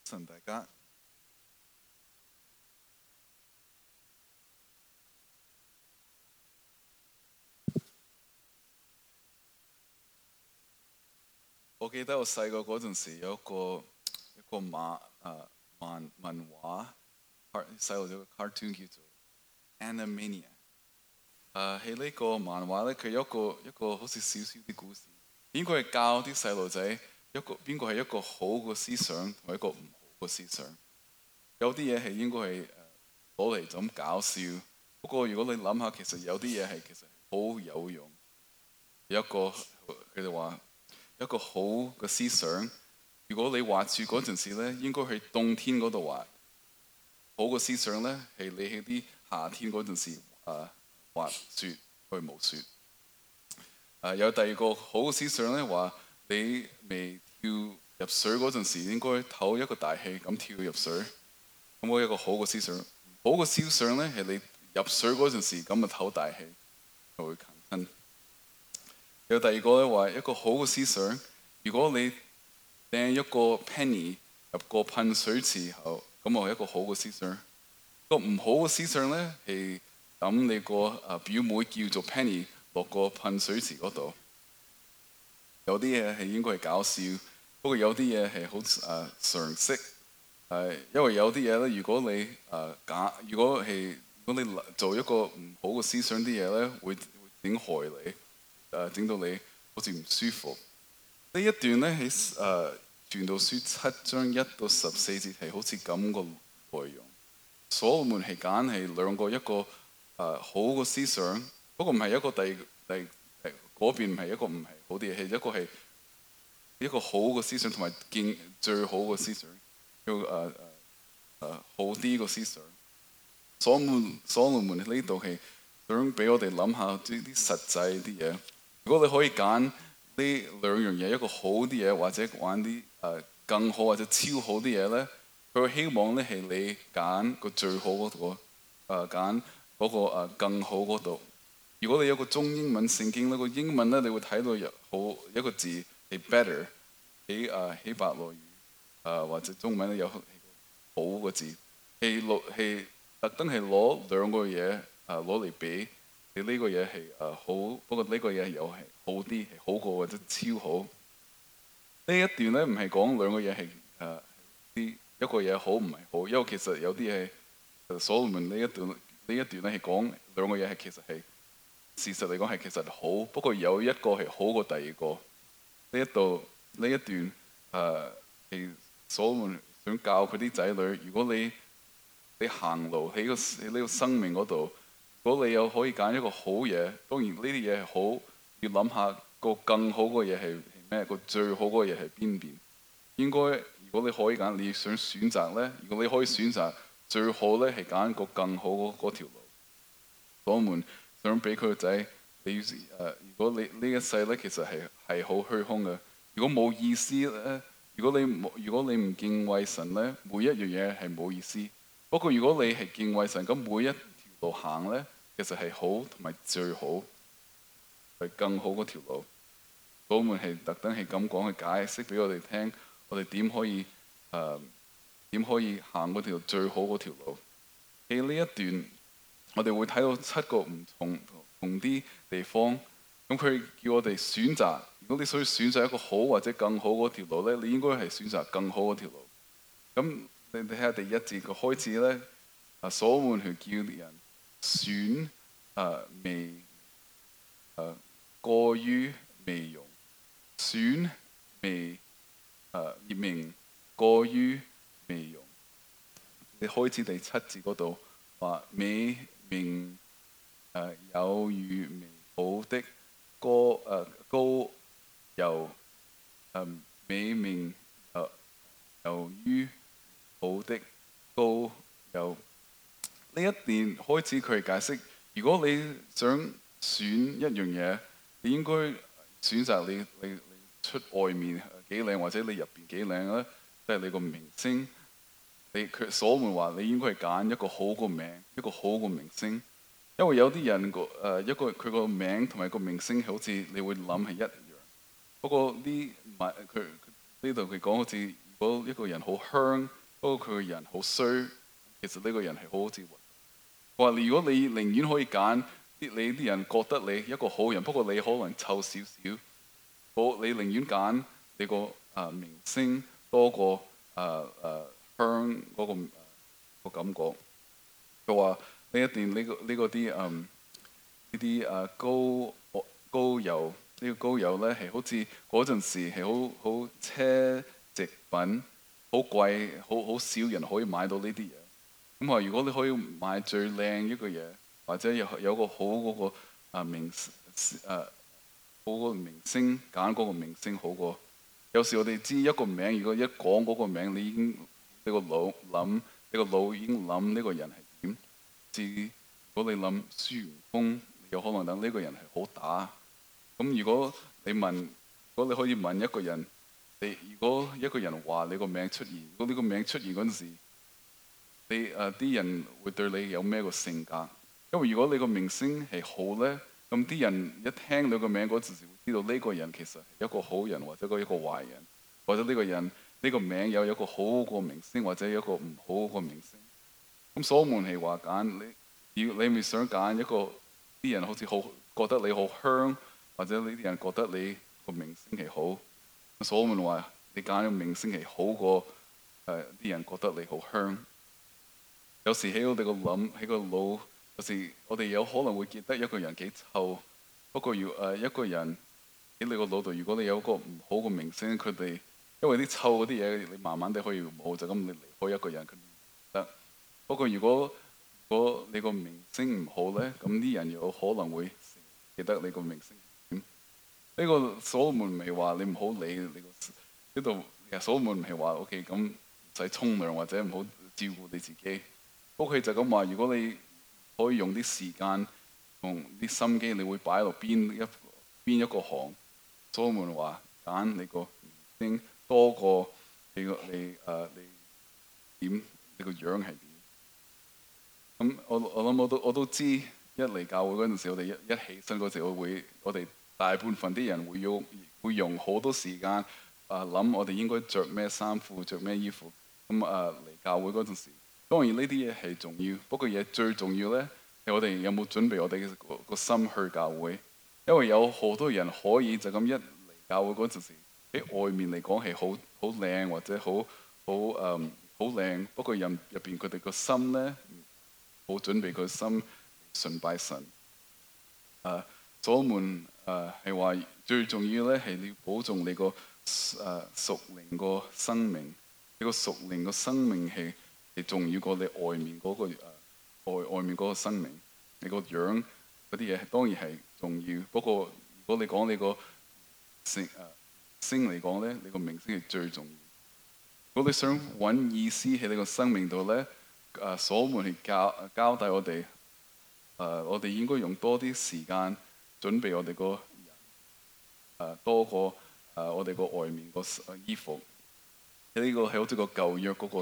神大家，我記得我細個嗰陣時有一個漫畫，細路仔嘅 cartoon 叫做 Animania。喺呢個漫畫咧，佢有一個好似少少啲故事，應該係教啲細路仔邊個係一個好嘅思想同埋一個唔好嘅思想。有啲嘢係應該係攞嚟就咁搞笑，不過如果你諗下，其實有啲嘢係其實好有用。有一個佢哋話一個好嘅思想，如果你滑雪嗰陣時咧，應該去冬天嗰度滑。好嘅思想咧，係你喺啲夏天嗰陣時滑雪去舞雪。有第二個好嘅思想咧，話你未跳入水嗰陣時，應該唞一個大氣咁跳入水。咁我有一個好嘅思想。好嘅思想咧，係你入水嗰陣時咁啊唞大氣，就會近身。有第二個咧，話一個好嘅思想，如果你掟一個 penny 入個噴水池後，咁我係一個好嘅思想。個唔好嘅思想咧，係抌你個表妹叫做 penny 落個噴水池嗰度。有啲嘢係應該係搞笑，不過有啲嘢係好常識。因為有啲嘢咧，如果你做一個唔好嘅思想啲嘢咧，會整害你。整到你好似唔舒服。呢一段咧喺傳道書7章1到14節係好似咁個內容。所羅門係揀係兩個，一個好嘅思想，不過唔係一個嗰邊唔係一個唔係好啲嘢，係一個好嘅思想同埋最好嘅思想，要好啲個思想。所羅門喺呢度係想俾我哋諗下啲實際啲嘢。如果你可以揀呢兩樣嘢，一個好啲嘢或者玩啲更好或者超好啲嘢咧，佢希望咧係你揀個最好嗰度，揀嗰個更好嗰度。如果你有個中英文聖經咧，個英文咧你會睇到一個字係 better， 喺希伯來語或者中文咧有好個字，係特登係攞兩個嘢攞嚟比。你呢個嘢係好，不過呢個嘢又係好啲，係好過或者超好。呢一段咧唔係講兩個嘢係一個嘢好唔係好，因為其實有啲嘢所羅門呢一段咧係講兩個嘢係其實係事實嚟講係其實好，不過有一個係好過第二個。呢一段係所羅門想教佢啲仔女，如果你行路喺呢個生命嗰度。如果你又可以揀一個好嘢，當然呢啲嘢係好，要諗下個更好嘅嘢係咩？個最好嘅嘢係邊邊？應該如果你可以揀，你想選擇咧？如果你可以選擇最好咧，係揀個更好嗰條路。所羅門想俾佢個仔，如果你呢一世咧，其實係好虛空嘅。如果冇意思咧，如果你唔敬畏神咧，每一樣嘢係冇意思。不過如果你係敬畏神，咁每一條路行咧，其實係好同埋最好，係更好嗰條路。所羅門係特登係咁講去解釋俾我哋聽，我哋點可以行嗰條最好嗰條路。喺呢一段，我哋會睇到7個唔同啲地方。咁佢叫我哋選擇，如果你想選擇一個好或者更好嗰條路咧，你應該係選擇更好嗰條路。咁你睇下第一節個開始咧，所羅門去叫啲人選過於美容，選名過於美容。你開始第7節嗰度話美名有如美好的膏油，美名由於好的膏油。呢一段開始佢解釋，如果你想選一樣嘢，你應該選擇你出外面幾靚，或者你入邊幾靚咧，即係你個明星。所羅門話你應該係揀一個好個名，一個好個明星。因為有啲人佢個名同埋個明星好似你會諗係一樣。不過呢度佢講好似果一個人好香，不過佢個人好衰，其實呢個人係好似我話，如果你寧願可以揀你啲人覺得你一個好人，不過你可能臭少少，你寧願揀你個明星多過香嗰個感覺。佢話呢一段呢個啲呢啲高油呢個高油咧係好似嗰陣時係好奢侈品，好貴，好少人可以買到呢啲嘢。咁話如果你可以買最靚一個嘢，或者有個好嗰個好個明星，揀嗰個明星好過。有時我哋知一個名，如果一講嗰個名，你個腦已經諗呢個人係點。如果你諗孫悟空，你有可能諗呢個人係好打。咁如果你可以問一個人，如果一個人話你個名出現，如果呢個名出現嗰陣時，啲人會對你有咩個性格？因為如果你個明星係好咧，咁啲人一聽你個名嗰陣時，會知道呢個人其實係一個好人，或者一個壞人，或者呢個人呢個名有一個好個明星，或者一個唔好個明星。咁所羅門係話揀你咪想揀一個啲人好似好覺得你好香，或者呢啲人覺得你個明星係好。所羅門話你揀個明星係好過啲人覺得你好香。有時喺我哋喺個腦，有時我哋有可能會記得一個人幾臭，不過一個人喺你個腦度，如果你有個唔好嘅明星，佢哋因為啲臭嗰啲嘢，你慢慢地可以冇，就咁你離開一個人佢唔得。不過如果你個明星唔好咧，咁啲人有可能會記得你個明星點。呢個所羅門唔係話你唔好理你個呢度，所羅門唔係話 OK 咁唔使沖涼或者唔好照顧你自己。不過佢就咁話，如果你可以用啲時間同啲心機，你會擺落邊一個行？所羅門話揀你個明星多過你點，你個樣係點？咁我諗我都知，一嚟教會嗰陣時，我哋一起身嗰時，我哋大半份啲人會用好多時間諗我哋應該着咩衫褲，着咩衣服。咁嚟教會嗰陣時。當然呢啲嘢係重要，不過嘢最重要咧係我哋有冇準備我哋個心去教會。因為有好多人可以就咁一嚟教會嗰陣時，喺外面嚟講係好靚或者好靚，不過入邊佢哋個心咧冇準備個心崇拜神。所羅門係話最重要咧係你要保重你個屬靈個生命，你個屬靈個生命係重要過你外面嗰外面嗰個生命。你個樣嗰啲嘢當然係重要，不過如果你講你個星嚟講咧，你個明星係最重要。如果你想揾意思喺你個生命度咧，所羅門係交代我哋，我哋應該用多啲時間準備我哋個人，多過我哋個外面個衣服。呢個係好似個舊約嗰個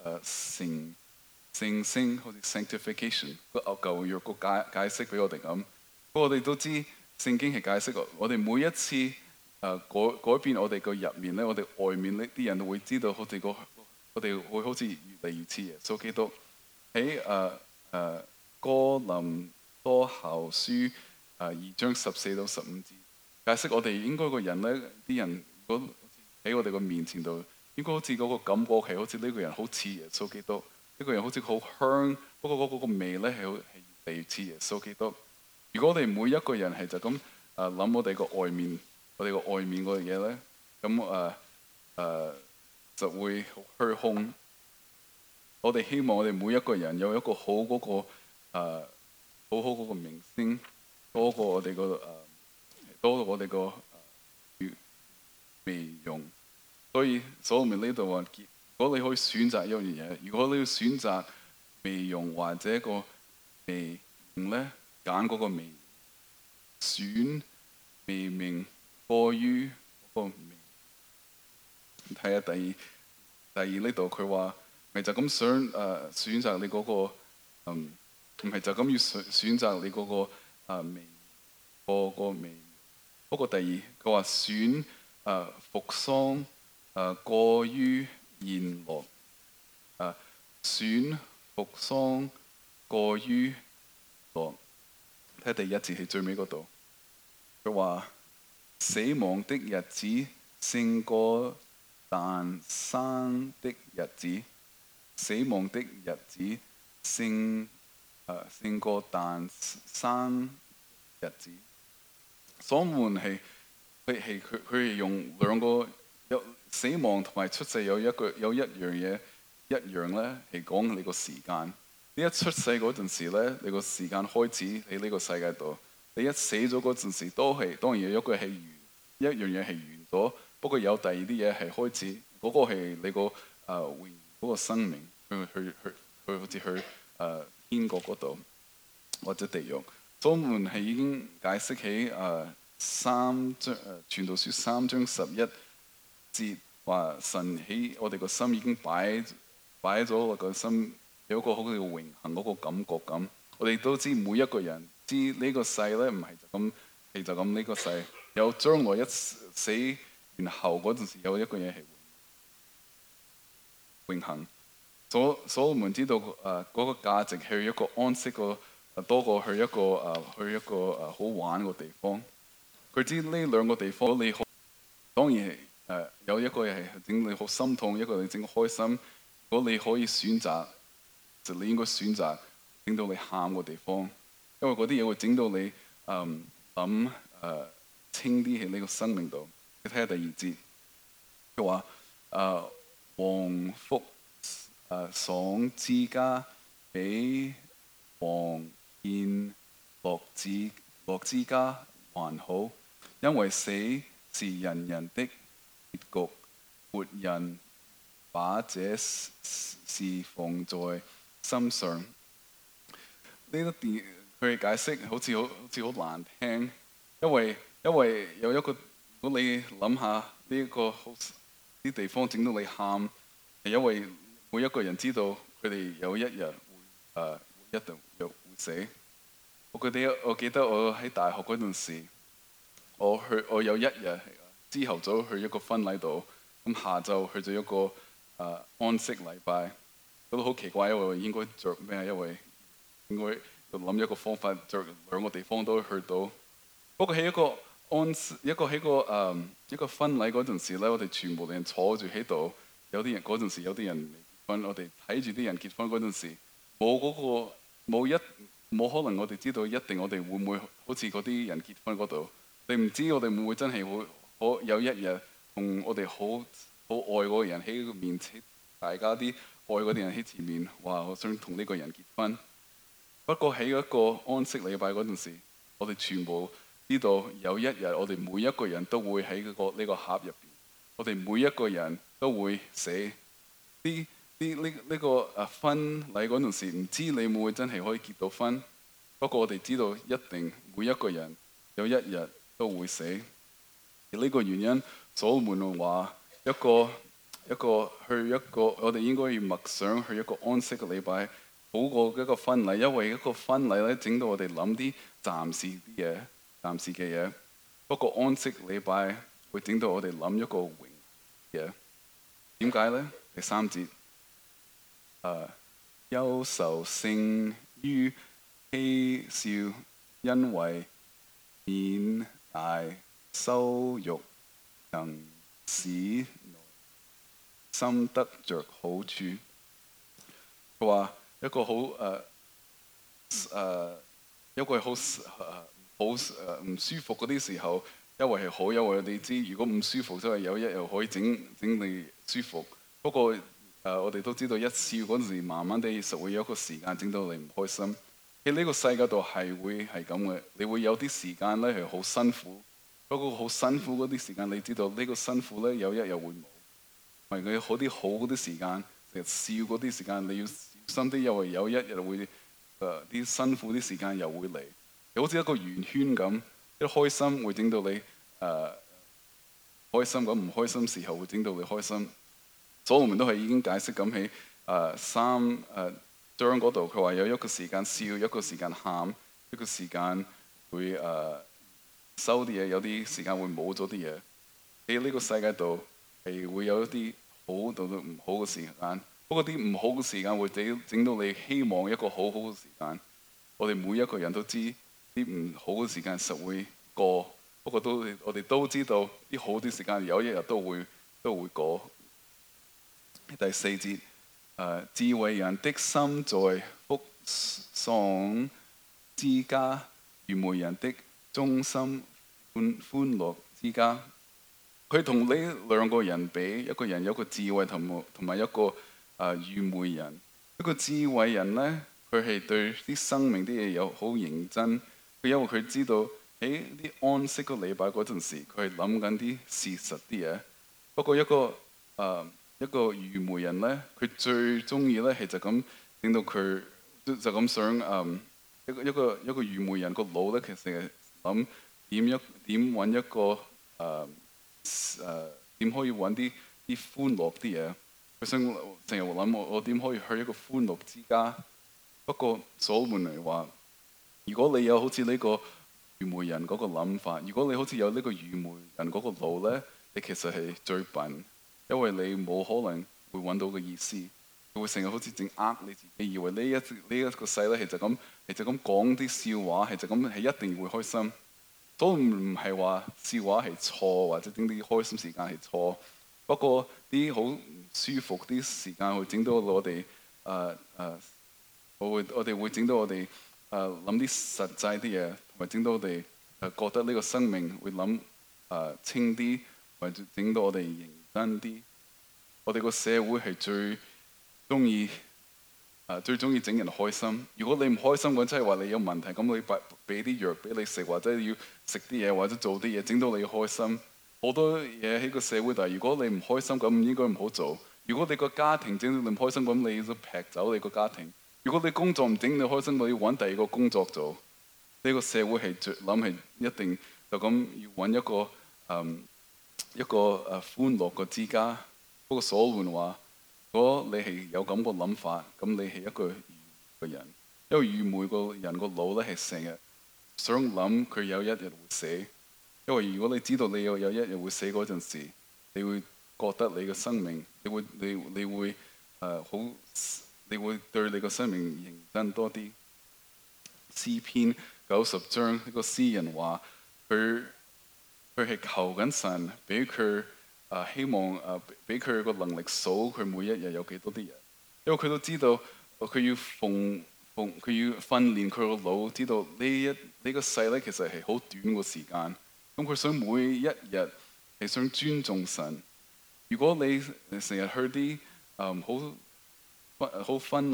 聖星，好似 sanctification 個舊約個解釋俾我哋咁。不過我哋都知聖經係解釋我哋每一次改變我哋個入面咧，我哋外面呢啲人都會知道，我哋會好似越嚟越似耶穌基督。喺哥林多後書2章14到15節解釋我哋應該個人咧，啲人如果喺我哋個面前度。應該好似嗰個感覺係好似呢個人好似耶穌基督，呢個人好似好香，不過嗰個味咧係越嚟越似耶穌基督。如果我哋每一個人係就咁諗我哋個外面，我哋個外面嗰樣嘢咧，咁就會好虛空。我哋希望我哋每一個人有一個好嗰個好嗰個明星，多過我哋個美容。所以所羅門呢度話，如果你可以選擇一樣嘢，如果你要選擇美容或者個美名咧，揀嗰個美名，選美名過於嗰個美。睇下第二呢度佢話，咪就咁想選擇你嗰個唔係就咁要選擇你嗰個美個美。不過第二佢話選服裝過於宴樂，選服喪過於樂。睇第一節喺最尾嗰度，佢話死亡的日子勝過誕生的日子，死亡的日子勝過誕生日子。所羅門佢用兩個有死亡同埋出世有一樣嘢一樣咧，係講你個時間。你一出世嗰陣時咧，你個時間開始喺呢個世界度。你一死咗嗰陣時，當然有一個係完，一樣嘢係完咗。不過有第二啲嘢係開始，嗰、個係你個嗰個生命去好似去天國嗰度或者地獄。所羅門係已經解釋起傳道書3章11節，話神喺我哋個心已經擺咗我個心有一個好似榮幸嗰個感覺咁。我哋都知每一個人知呢個世咧唔係就咁呢個世，有將來一死然後嗰陣時有一個嘢係榮幸。所以我們知道嗰個價值去一個安息多過去一個好玩個地方。佢知呢兩個地方你當然有一個係整你好心痛，一個你整開心。如果你可以選擇，就你應該選擇整到你喊個地方，因為嗰啲嘢會整到你諗清啲喺呢個生命度。你睇下第二節，佢話禍福喪之家比王宴樂之家還好，因為死是人人的結局，活人把這事放在心上。呢一段佢嘅解釋好似好難聽，因為有一個，如果你諗下呢個啲地方整到你喊，係因為每一個人知道佢哋有一日會一定會死。我記得我喺大學嗰陣時，我有一日朝頭早去一個婚禮度，咁下晝去咗一個安息禮拜，覺得好奇怪，因為我應該着咩？因為應該要諗一個方法，着兩個地方都去到。不過喺一個婚禮嗰陣時咧，我哋全部人坐住喺度，有啲人嗰陣時有啲人未結婚，我哋睇住啲人結婚嗰陣時，冇可能我哋知道一定我哋會唔會好似嗰啲人結婚嗰度。你唔知我哋會唔會真係會有一日同我哋好愛嗰個人喺個面前，大家啲愛嗰啲人喺前面話我想同呢個人結婚。不過喺一個安息禮拜嗰陣時，我哋全部知道有一日我哋每一個人都會喺呢個盒入邊，我哋每一個人都會死。呢個婚禮嗰陣時，唔知你會唔會真係可以結到婚？不過我哋知道一定每一個人有一日都會死。而呢個原因，所羅門話我哋應該要默想去一個安息嘅禮拜，好過一個婚禮，因為一個婚禮咧整到我哋諗啲暫時嘅嘢。不過安息禮拜會整到我哋諗一個榮嘅。點解咧？第3節，憂愁勝於嬉笑，因為免挨羞辱，能使內心得着好處。佢話一個好唔舒服嗰啲時候，因為係好，因為你知如果唔舒服，真係有一日可以整你舒服。不過我哋都知道一笑嗰陣時，慢慢地實會有一個時間整到你唔開心。喺呢個世界度係會係咁嘅，你會有啲時間咧係好辛苦。不過好辛苦嗰啲時間，你知道呢個辛苦咧有一日會冇。係佢好啲時間，成日笑嗰啲時間，你要小心啲，因為有一日會啲辛苦啲時間又會嚟。好似一個圓圈咁，一開心會整到你開心咁，唔開心時候會整到你開心。所羅門都係已經解釋咁喺3章嗰度，佢話有一個時間笑，一個時間喊，一個時間會收啲嘢，有啲時間會冇咗啲嘢。喺呢個世界度係會有一啲好好到唔好嘅時間。不過啲唔好嘅時間會整到你希望一個好好嘅時間。我哋每一個人都知啲唔好嘅時間實會過，不過我哋都知道啲好啲時間有一日都會過。第四節，智慧人的心在福喪之家，愚昧人的忠心歡樂之家。佢同呢兩個人比，一個人有個智慧同埋一個愚昧人。一個智慧人咧，佢係對啲生命啲嘢有好認真。佢因為佢知道喺啲安息個禮拜嗰陣時，佢係諗緊啲事實啲嘢。不過一個愚昧人咧，佢最中意咧係就咁令到佢就咁想一個愚昧人個腦咧，其實係諗點揾一個點可以揾啲歡樂啲嘢。佢想成日諗我點可以去一個歡樂之家。不過所羅門嚟話，如果你有好似呢個愚昧人嗰個諗法，如果你好似有呢個愚昧人嗰個腦咧，你其實係最笨，因為你冇可能會揾到個意思。佢會成日好似整你自己，以為呢一個世咧係就咁講啲笑話，係就咁係一定會開心。都唔係話笑話係錯，或者整啲開心時間係錯。不過啲好唔舒服啲時間會整到我哋我哋會整到我哋諗啲實際啲嘢，同埋整到我哋覺得呢個生命會諗清啲，或者整到我哋認真啲。我哋個社會係最中意整人開心。如果你唔開心，講真係話你有問題，咁你俾啲藥俾你食，或者要食啲嘢，或者做啲嘢，整到你開心。好多嘢喺個社會度，如果你唔開心，咁應該唔好做。如果你個家庭整到你唔開心，咁你要劈走你個家庭。如果你工作唔整你開心，你要揾第二個工作做。呢個社會係諗係一定就咁要揾一個歡樂嘅之家。不過所羅門話，如果你係有咁個諗法，咁你係一個愚昧嘅人。因為愚昧個人個腦咧係成日想諗佢有一日會死。因為如果你知道你有一日會死嗰陣時，你會覺得你嘅生命，你會對你個生命認真多啲。詩篇90章呢個詩人話，佢係求緊神俾佢希望俾佢個能力數佢每一日有幾多啲人。因為佢都知道佢要訓練佢個腦，知道呢個世咧其實係好短個時間。咁佢想每一日係想尊重神。如果你成日去啲好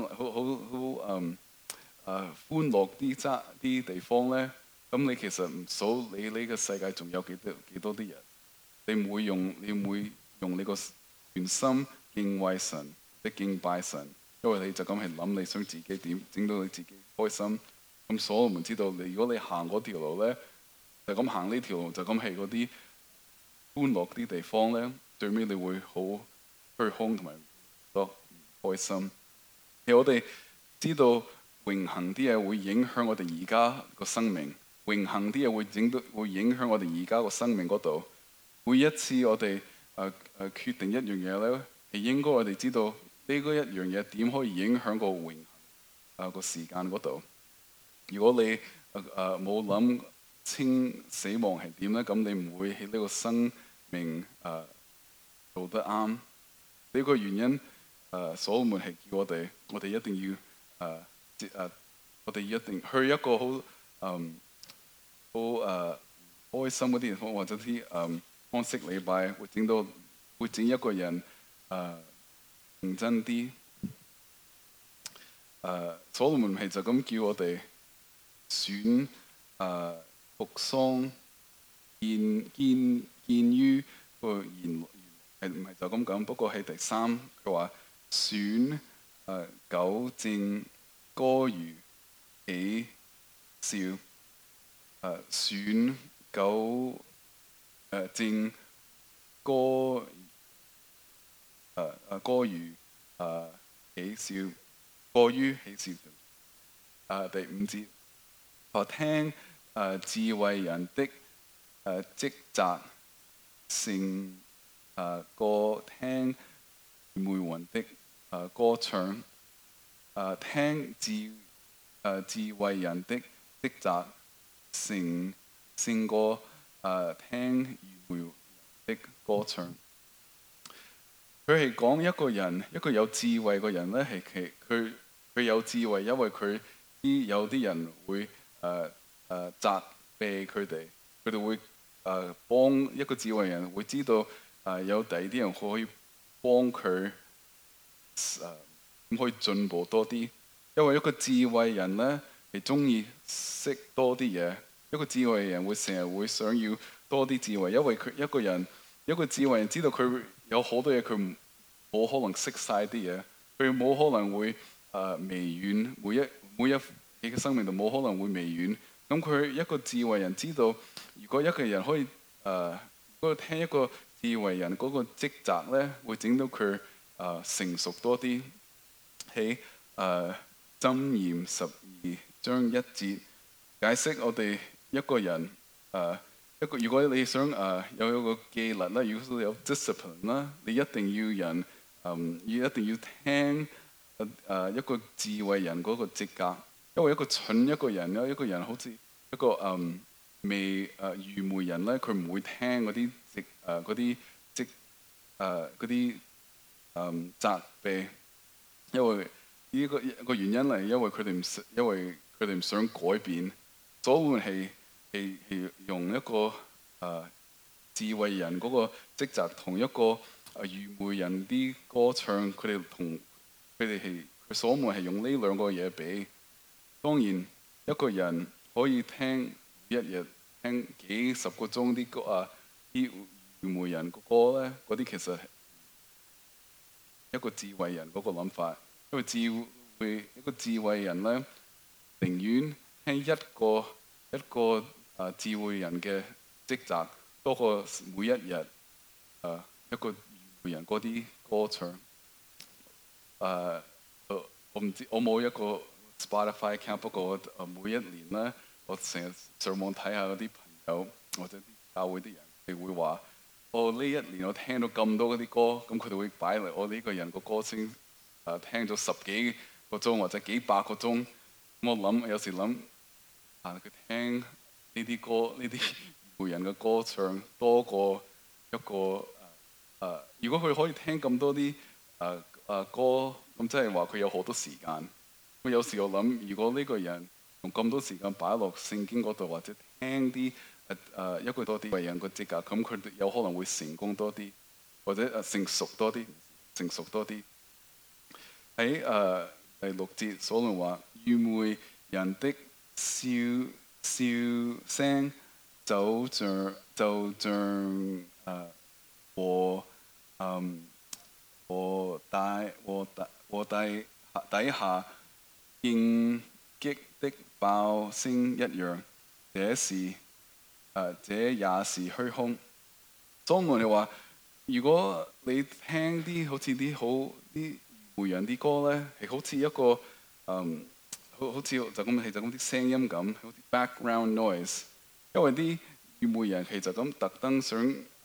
歡樂啲地方咧，咁你其實唔數你呢個世界仲有幾多啲人。你唔會用你個全心敬畏神，你敬拜神，因為你就咁係諗你想自己點整到你自己開心。咁所羅門知道如果你行嗰條路咧，就咁行呢條路，就咁係嗰啲歡樂啲地方咧，最尾你會好虛空同埋都唔開心。其實我哋知道永恆啲嘢會影響我哋而家個生命，永恆啲嘢會影響我哋而家個生命嗰度。每一次我哋決定一樣嘢咧，係應該我哋知道呢個一樣嘢點可以影響個永恆個時間嗰度。如果你冇諗清死亡係點咧，咁你唔會喺呢個生命做得啱。呢個原因所羅門係叫我哋一定要我哋一定去一個好開心嗰啲地方，或者啲安息禮拜，會整一個人認真啲。所羅門係就咁叫我哋選服喪見於個言係唔係就咁講？不過係第三，佢話選糾正歌謠喜笑。選糾正歌謠喜笑，過於喜笑。第五節，我聽智慧人的職責，勝過聽愚昧人的歌唱，聽智慧人的職責，勝過聽愚昧人的歌唱。佢係講一個有智慧嘅人咧，係佢有智慧，因為有啲人會責備佢哋，佢哋會幫一個智慧人會知道有第二啲人可以幫佢可以進步多啲。因為一個智慧人咧係中意識多啲嘢，一個智慧人會成日會想要多啲智慧，因為一個智慧人知道佢有好多嘢佢冇可能識晒啲嘢，佢冇可能會微軟每一佢嘅生命度冇可能會微軟。咁佢一個智慧人知道，如果一個人可以如果聽一個智慧人嗰個職責咧，會整到佢成熟多啲。喺箴言12章1節解釋我哋一個人如果你想有一個紀律啦，如果有 discipline 啦，你一定要一定要聽一個智慧人嗰個職責，因為一個蠢一個人咧，一個人好似一個愚昧人咧，佢唔會聽嗰啲責備，因為呢個原因嚟，因為佢哋唔想改變，所以係用一個智慧人嗰個職責同一個愚昧人啲歌唱，佢所門係用呢兩個嘢比。當然一個人可以聽一日聽幾十個鐘啲歌啲愚昧人嘅歌咧，嗰啲其實係一個智慧人嗰個諗法。因為一個智慧人咧，寧願聽一個智慧人嘅職責，多過每一日一個愚昧人嗰啲歌唱。我唔知我冇一個 Spotify account，不過每一年咧，我成日上網睇下嗰啲朋友或者啲教會啲人，佢會話：呢一年我聽到咁多嗰啲歌，咁佢哋會擺嚟我呢個人個歌聲聽咗10幾個鐘或者幾百個鐘。咁我有時諗佢聽呢啲歌，呢啲愚昧人嘅歌唱多過一個如果佢可以聽咁多啲歌，咁即係話佢有好多時間。咁有時我諗，如果呢個人用咁多時間擺落聖經嗰度，或者聽啲一個多啲為人個職責，咁佢有可能會成功多啲，或者成熟多啲。喺第6節，所羅門話：愚昧人的笑聲就像底下應激的爆聲一樣，這也是虛空。所以我哋話，如果你聽啲好似啲愚昧人啲歌咧，係好似一個好似就咁啲聲音咁，好似 background noise。因為啲愚昧人其實咁特登想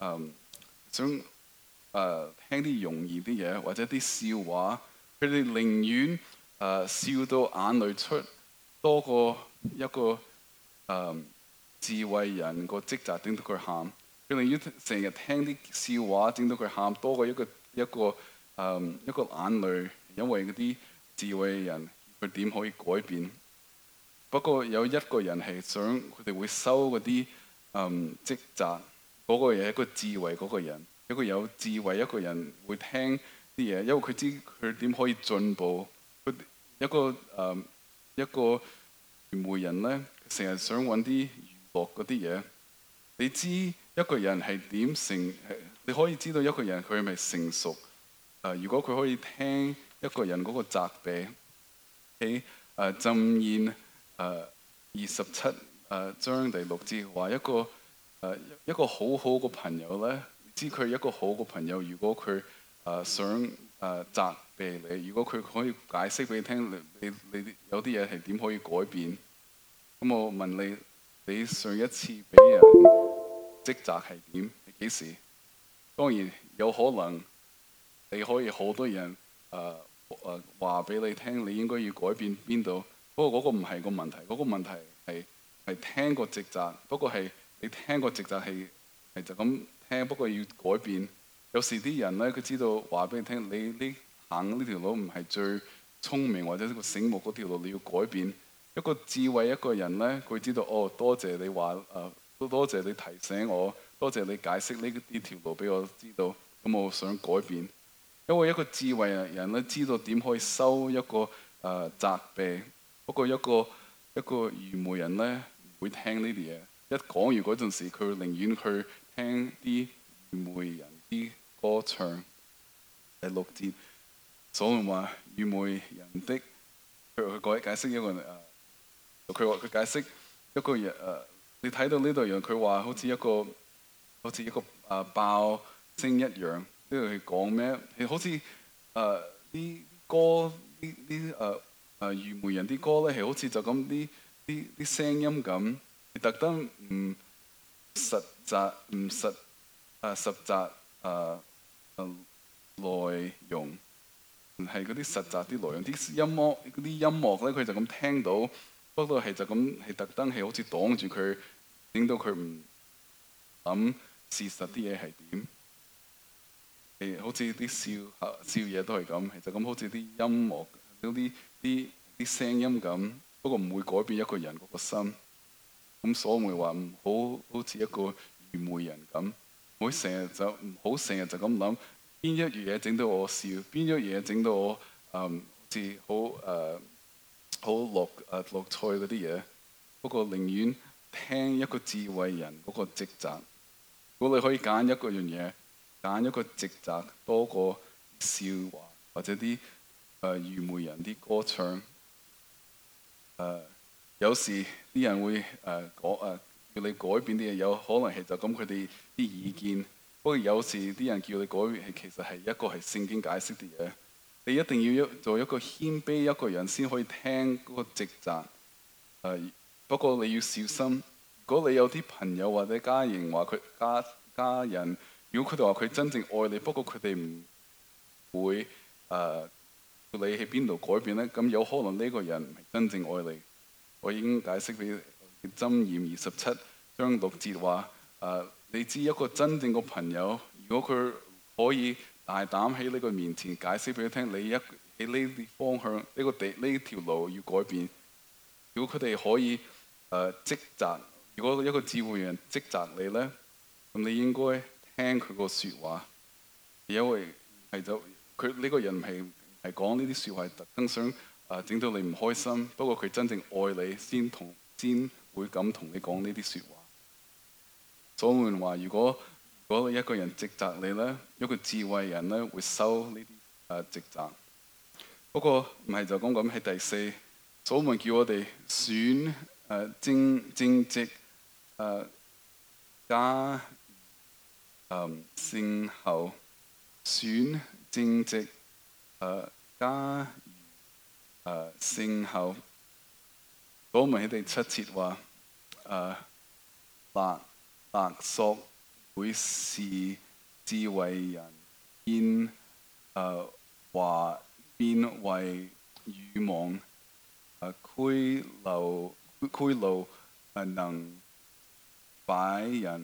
聽啲容易啲嘢，或者啲笑話，佢哋寧願笑到眼淚出，多過一個智慧人個職責整到佢喊。佢寧願成日聽啲笑話整到佢喊，多過一個眼淚，因為嗰啲智慧人佢點可以改變？不過有一個人係想佢哋會收嗰啲職責，嗰個嘢係一個智慧嗰個人，一個有智慧一個人會聽啲嘢，因為佢知佢點可以進步。一個愚昧人咧，成日想揾啲娛樂嗰啲嘢。你知一個人係點你可以知道一個人佢係咪成熟？如果佢可以聽一個人嗰個責備，喺箴言27章第6節話一個好好嘅朋友咧，你知佢一個好嘅朋友，如果佢想責備你，如果佢可以解釋俾你聽，你有啲嘢係點可以改變？咁我問你上一次俾人職責係點？係幾時？當然有可能你可以好多人話俾你聽，你應該要改變邊度。不過嗰個唔係個問題，嗰個問題係聽個職責。不過係你聽個職責係就咁聽，不過要改變。有時啲人咧，佢知道話俾你聽，你行呢條路唔係最聰明或者呢個醒目嗰條路，你要改變。一個智慧一個人咧，佢知道哦，多謝你話多謝你提醒我，多謝你解釋呢條路俾我知道，咁我想改變。因為一個智慧人咧，知道點可以收一個責備。不過一個愚昧人咧，唔會聽呢啲嘢。一講完嗰陣時，佢寧願去聽啲愚昧人啲歌唱。第6節，所羅門話愚昧人的，佢解釋一個佢解釋一個人你睇到呢度樣，佢話好似一個爆聲一樣。呢度係講咩？係好似啲歌愚昧人啲歌咧，係好似就咁啲聲音咁，特登唔實習內容，係嗰啲實習啲內容。啲音樂咧，佢就咁聽到，不過係就咁係特登係好似擋住佢，令到佢唔諗事實啲嘢係點。係好似啲笑嘢都係咁，係就咁好似啲音樂嗰啲聲音咁，不過唔會改變一個人嗰個心。咁所以話唔好似一個愚昧人咁，唔好成日就咁諗邊一樣嘢整到我笑，邊一樣嘢整到我好似好樂趣嗰啲嘢。不過寧願聽一個智慧人嗰個職責。如果你可以揀一個樣嘢，揀一個職責多過笑話或者啲愚昧人啲歌唱。有時啲人會叫你改變啲嘢，有可能係就咁佢哋啲意見。不過有時啲人叫你改變，其實係一個係聖經解釋啲嘢。你一定要做一個謙卑一個人先可以聽嗰個職責。不過你要小心，如果你有啲朋友或者家人話家人，如果佢哋話佢真正愛你，不過佢哋唔會你喺邊度改變咧，咁有可能呢個人唔係真正愛你。我已經解釋俾箴言27章6節話，你知一個真正個朋友，如果佢可以大膽喺呢個面前解釋俾佢聽，你喺呢啲方向呢條路要改變。如果佢哋可以職責，如果一個智慧人職責你咧，咁你應該聽佢個説話，因為係就佢呢個人係講呢啲説話，特登想整到你唔開心。不過佢真正愛你，先會咁同你講呢啲説話。所以話，如果你一個人職責你咧，一個智慧人咧會收呢啲職責。不過唔係就咁喺第4，所以叫我哋選正直加聖後，選正直加聖後。所以喺第7節話勒索會使智慧人變為愚妄，賄賂能敗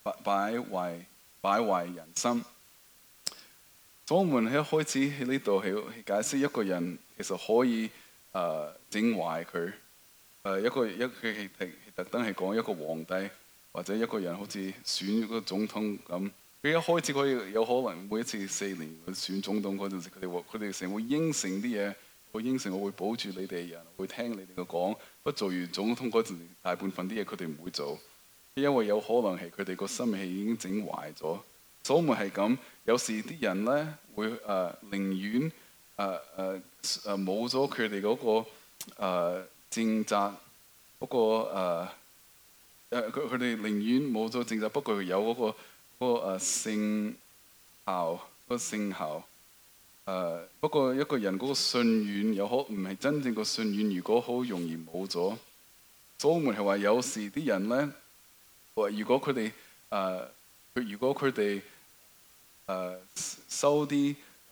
壞人心。所以我們一開始喺呢度係解釋一個人其實可以整壞佢。佢係特登係講一個皇帝或者一個人好似選一個總統咁。佢一開始有可能每一次4年去選總統嗰陣時，佢哋成日會應承啲嘢，會應承我會保住你哋人，會聽你哋嘅講。不過做完總統嗰陣時，大部分啲嘢佢哋唔會做，因為有可能係佢哋個心氣已經整壞咗。所以咪係咁，有時啲人咧會寧願冇咗佢哋嗰個政策，不過佢哋寧願冇咗政策，不過佢有嗰個聖效。不過一個人嗰個信願唔係真正個信願，如果好容易冇咗。所以我們係話有時啲人咧，如果佢哋收啲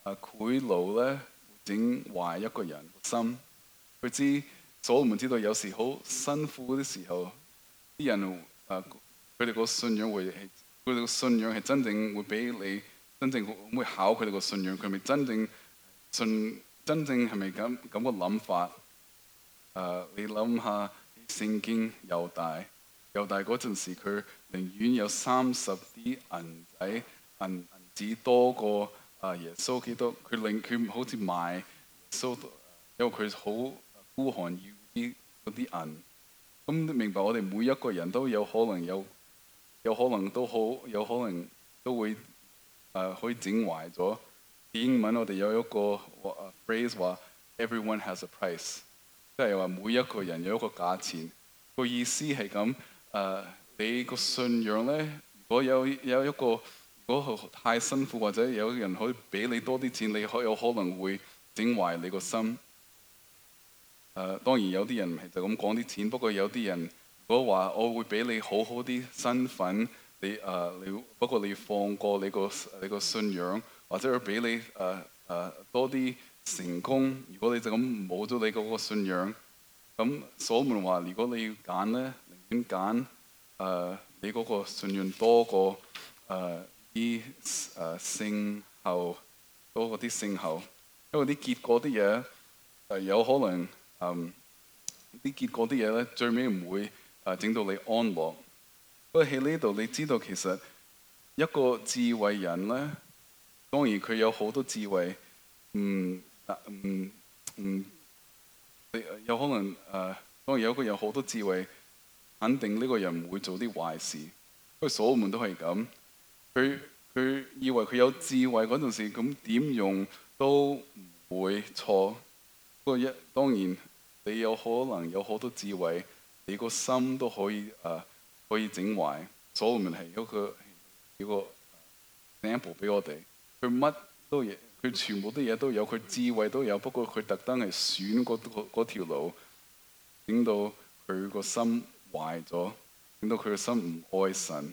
賄賂咧，整壞一個人個心。佢知所羅門知道有時好辛苦嗰啲時候，啲人佢哋個信仰會係佢哋個信仰係真正會俾你真正會考佢哋個信仰，佢咪真正真正係咪咁個諗法？你諗下聖經猶大嗰陣時，佢寧願有30啲銀紙多過耶穌基督，佢好似賣耶穌，因為佢好孤寒要啲嗰啲銀。咁明白我哋每一個人都有可能有可能都會可以整壞咗。英文我哋有一個phrase 話 everyone has a price， 即係話每一個人有一個價錢。個意思係咁你個信仰咧，如果有一個如果太辛苦，或者有人可以俾你多啲錢，你有可能會整壞你個心。當然有啲人唔係就咁講啲錢，不過有啲人如果話我會俾你好啲身份，不過你放過你個信仰，或者我俾你多啲成功，如果你就咁冇咗你嗰個信仰，咁所羅門話：如果你要揀咧，寧願揀你嗰個信仰多過啲聖後多過啲聖後，因為啲結果啲嘢有可能。啲結果啲嘢咧，最尾唔會整到你安樂。不過喺呢度，你知道其實一個智慧人咧，當然佢有好多智慧，有可能當然有一個有好多智慧，肯定呢個人唔會做啲壞事。因為所羅門都係咁，佢以為佢有智慧嗰陣時，咁點用都唔會錯。不過當然你有可能有好多智慧，你個心都可以整壞。所羅門係一個 example 俾我哋，佢乜都嘢，佢全部啲嘢都有，佢智慧都有，不過佢特登係選嗰條路，整到佢個心壞咗，整到佢個心唔愛神。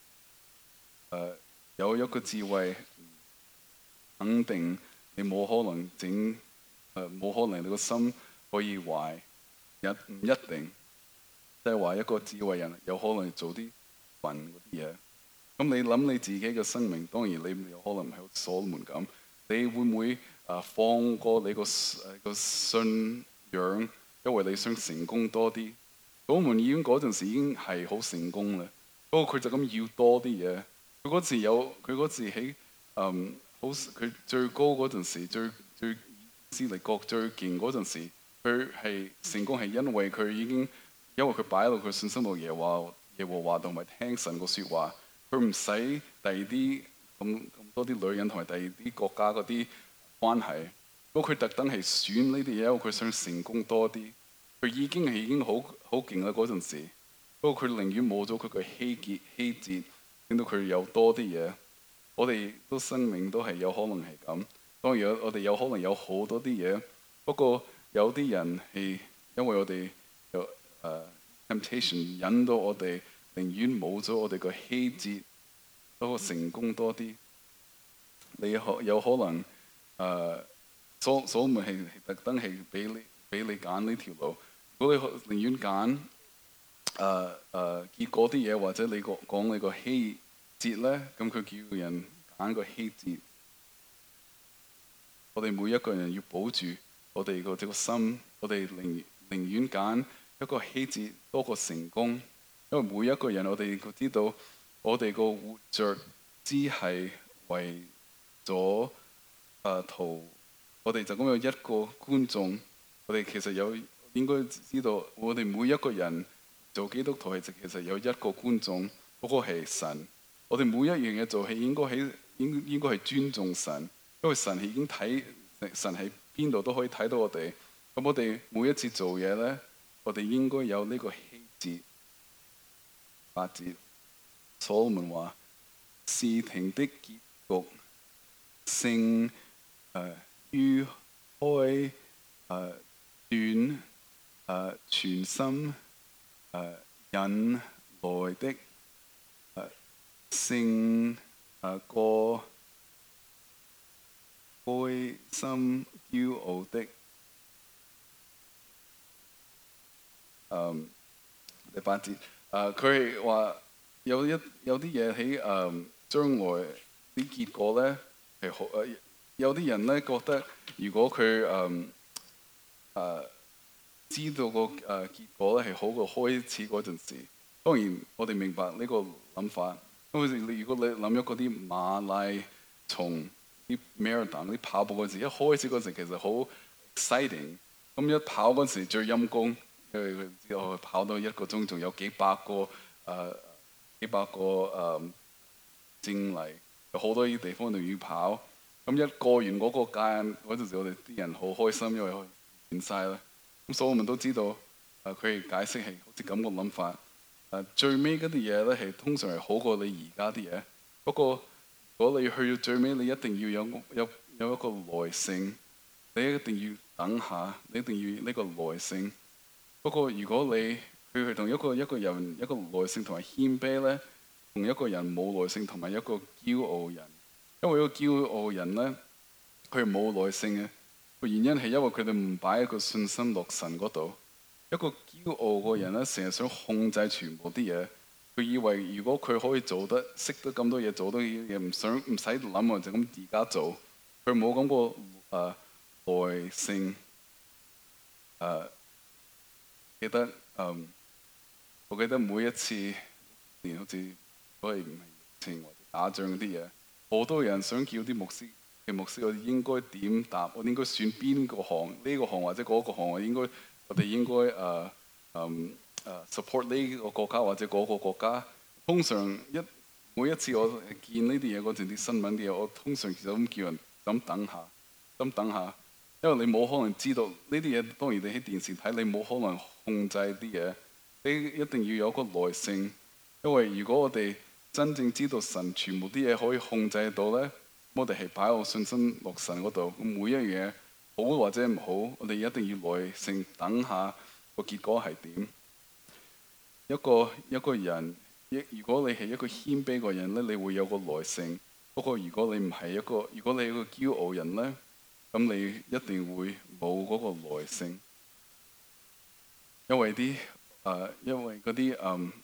有一個智慧，肯定你冇可能冇可能你個心可以壞，唔一定。即係話一個智慧人有可能做啲笨嗰啲嘢。咁你諗你自己嘅生命，當然你有可能唔係好似所羅門咁，你會唔會放過你個信仰，因為你想成功多啲？所羅門已經嗰陣時已經係好成功啦，不過佢就咁要多啲嘢。佢嗰次喺佢最高嗰陣時，最以色列國最勁嗰陣時，佢係成功係因為佢擺落佢信心度耶和華同埋聽神個説話，佢唔使第二啲咁多啲女人同埋第二啲國家嗰啲關係。不過佢特登係選呢啲嘢，因為佢想成功多啲。佢已經好勁啦嗰陣時，不過佢寧願冇咗佢個希節，令到佢有多啲嘢。我哋都生命都係有可能係咁。當然我哋有可能有好多啲嘢，不過有啲人係因為我哋有temptation 引到我哋，寧願冇咗我哋個希節，都成功多啲。你有可能所羅門係特登係俾你揀呢條路。如果你寧願揀結果啲嘢，或者你講你個希節咧，咁佢叫人揀個希節。我哋每一個人要保住我哋個心，我哋寧願揀一個希節多過成功，因為每一個人我哋知道，我哋個活着只係為咗我哋就咁有一個觀眾。我哋其實應該知道，我哋每一個人做基督徒係其實有一個觀眾，嗰個係神。我哋每一樣嘢做係應該係尊重神，因為神已經神喺邊度都可以睇到我哋。咁我哋每一次做嘢咧，我哋應該有呢個希節8節。所羅門話：事情的結局勝於開斷全心忍耐的，勝過開心驕傲的。第8節，佢係話有啲嘢喺將來啲結果咧係好有啲人咧覺得如果佢知道個結果咧係好過開始嗰陣時。當然我哋明白呢個諗法，因為如果你諗咗嗰啲馬拉松啲 marathon 啲跑步嗰陣時，一開始嗰陣其實好 exciting，咁一跑嗰陣時最陰功。因為佢知道佢跑到1個鐘，仲有幾百個證禮，有好多啲地方都要跑。咁一過完嗰個間嗰陣時，我哋啲人好開心，因為完晒啦。咁所以我們都知道，佢解釋係好似咁個諗法。最尾嗰啲嘢咧係通常係好過你而家啲嘢。不過如果你去到最尾，你一定要有一個耐性，你一定要等下，你一定要呢個耐性。不過如果你去同一個人一個耐性同埋謙卑咧，同一個人冇耐性同埋一個驕傲人，因為一個驕傲人咧，佢係冇耐性嘅。個原因係因為佢哋唔擺一個信心落神嗰度。一個驕傲個人咧，成日想控制全部啲嘢。佢以為如果佢可以識得咁多嘢，做到嘢，唔使諗啊，就咁而家做。佢冇咁個耐性。我記得每一次連好似都係唔係疫情或者打仗嗰啲嘢，好多人想叫啲牧師，我哋應該點答？我應該選邊個行？呢個行或者嗰個行？我哋應該support 呢個國家或者嗰個國家。通常每一次我見呢啲嘢嗰陣啲新聞啲嘢，我通常就咁叫人咁等下。因為你冇可能知道呢啲嘢，當然你喺電視睇，你冇可能控制啲嘢，你一定要有個耐性。因為如果我哋真正知道神全部啲嘢可以控制到咧，我哋係擺我信心落神嗰度。每一樣嘢好或者唔好，我哋一定要耐性等下個結果係點。一個人，如果你係一個謙卑個人咧，你會有個耐性。不過如果你係一個驕傲人咧，咁你一定會冇嗰個耐性，因為嗰啲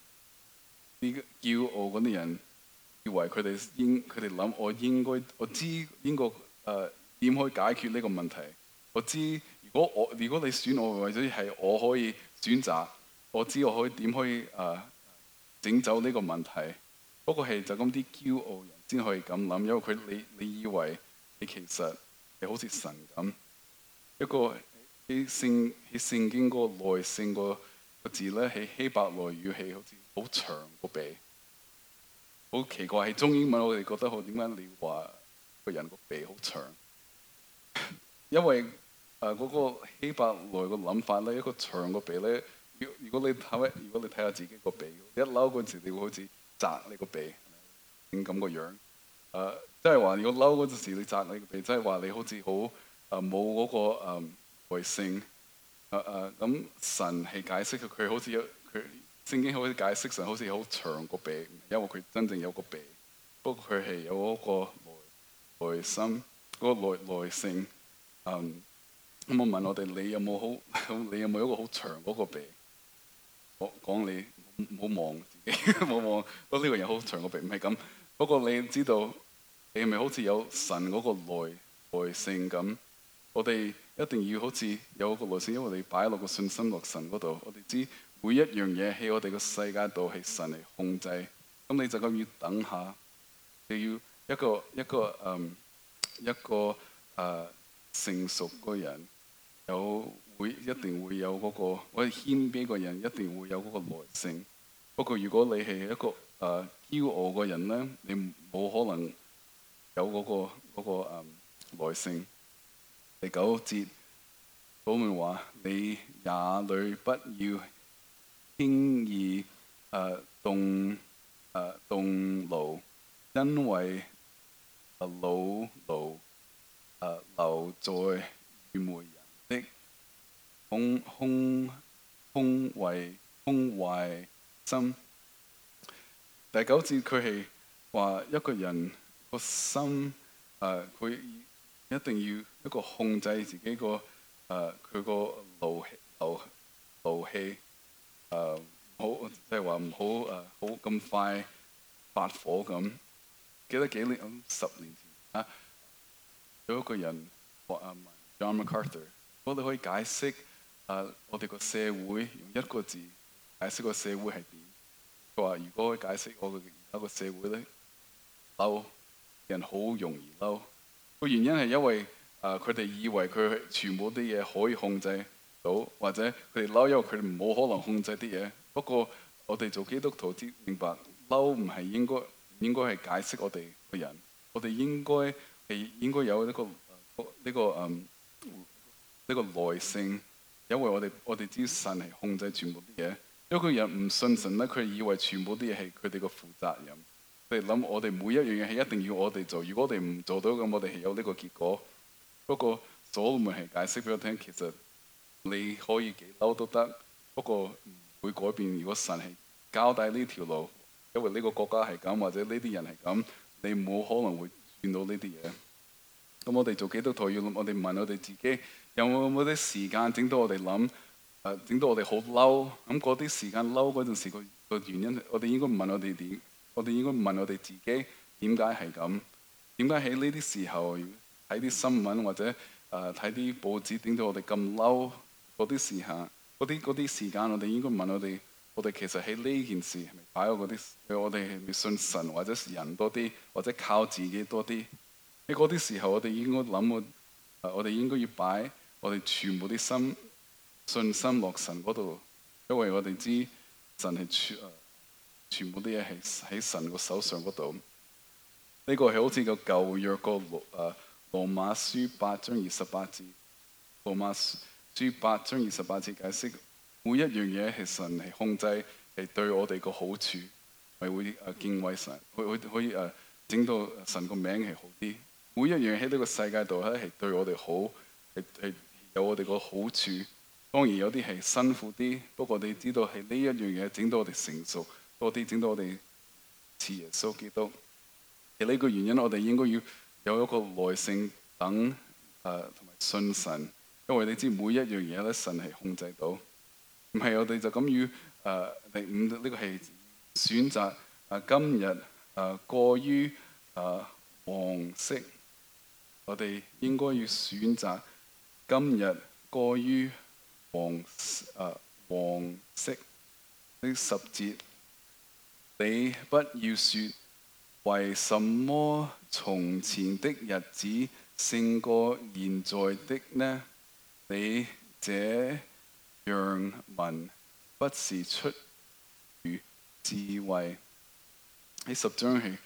驕傲嗰啲人，以為佢哋諗我知應該點可以解決呢個問題。我知如果你選我，或者係我可以選擇，我知我點可以整走呢個問題。不過係就咁啲驕傲人先可以咁諗，因為你以為你其實係好似神咁。一個喺聖經嗰個耐性個字咧，喺希伯來語係好似好長個鼻，好奇怪。喺中英文我哋覺得好，點解你話個人個鼻好長？因為嗰個希伯來個諗法咧，一個長個鼻咧，如果你睇下自己個鼻，一嬲嗰陣時，你會好似扎你個鼻，點咁個樣？即係話如果嬲嗰陣時，你扎你個鼻，即係話你好似好冇嗰個耐性。咁神係解釋佢好似佢聖經好似解釋神好似好長個鼻，因為佢真正有個鼻，不過佢係有嗰個耐心，嗰個耐性。咁我問我哋，你有冇一個好長嗰個鼻？我講你唔好望自己，唔好望。呢個人好長個鼻，唔係咁。不過你知道，你係咪好似有神嗰個耐性咁？我哋一定要好似有個耐性，因為你擺落個信心落神嗰度。我哋知每一樣嘢喺我哋個世界度係神嚟控制。咁你就咁要等下，你要一個成熟個人一定會有嗰個，我哋謙卑個人一定會有嗰個耐性。不過如果你係一個驕傲個人咧，你冇可能有嗰個耐性。第9節，保羅話：你也裏不要輕易動怒，因為惱怒留在愚昧人的空壞心。第9節佢係話一個人個心佢一定要一個控制自己個佢個怒氣唔好，即係話唔好好咁快發火咁。記得幾年10年前有一個人問 John MacArthur，我哋可以解釋我哋個社會用一個字解釋個社會係點？佢話如果解釋我哋而家個社會咧，嬲人好容易嬲。個原因係因為佢哋以為佢全部啲嘢可以控制到，或者佢哋嬲，因為佢哋冇可能控制啲嘢。不過我哋做基督徒知明白，嬲唔係應該係解釋我哋個人，我哋應該有呢個耐性，因為我哋知神係控制全部啲嘢。因為個人唔信神咧，佢以為全部啲嘢係佢哋個負責任。佢哋諗我哋每一樣嘢係一定要我哋做，如果我哋唔做到咁，我哋係有呢個結果。不過所羅門係解釋俾我聽，其實你可以幾嬲都得，不過唔會改變。如果神係交代呢條路，因為呢個國家係咁，或者呢啲人係咁，你冇可能會轉到呢啲嘢。咁我哋做基督徒要我哋問我哋自己，有冇啲時間整到我哋諗，整到我哋好嬲？咁嗰啲時間嬲嗰陣時個原因，我哋應該問我哋點？我哋應該問我哋自己點解係咁？點解喺呢啲時候睇啲新聞或者睇啲報紙，整到我哋咁嬲？嗰啲時間，我哋應該問我哋其實喺呢件事係咪擺喺嗰啲？我哋係咪信神或者人多啲，或者靠自己多啲？喺嗰啲時候，我哋應該諗我哋應該要擺我哋全部啲信心落神嗰度，因為我哋知神係全部啲嘢係喺神個手上嗰度。呢個係好似個舊約個羅馬書8章28節，羅馬書8章28節解釋每一樣嘢係神係控制，係對我哋個好處，係會敬畏神，可以整到神個名係好啲。每一樣喺呢個世界度咧係對我哋好，係有我哋個好處。當然有啲係辛苦啲，不過你知道係呢一樣嘢整到我哋成熟多啲，整到我哋似耶穌基督。係呢個原因，我哋應該要有一個耐性等同埋信神，因為你知每一樣嘢咧神係控制到，唔係我哋就咁要第5呢個係選擇今日過於黃色。我哋應該要選擇今日過於黃色。呢10節，你不要說為什麼從前的日子勝過現在的呢？你這樣問不是出於智慧。喺10章係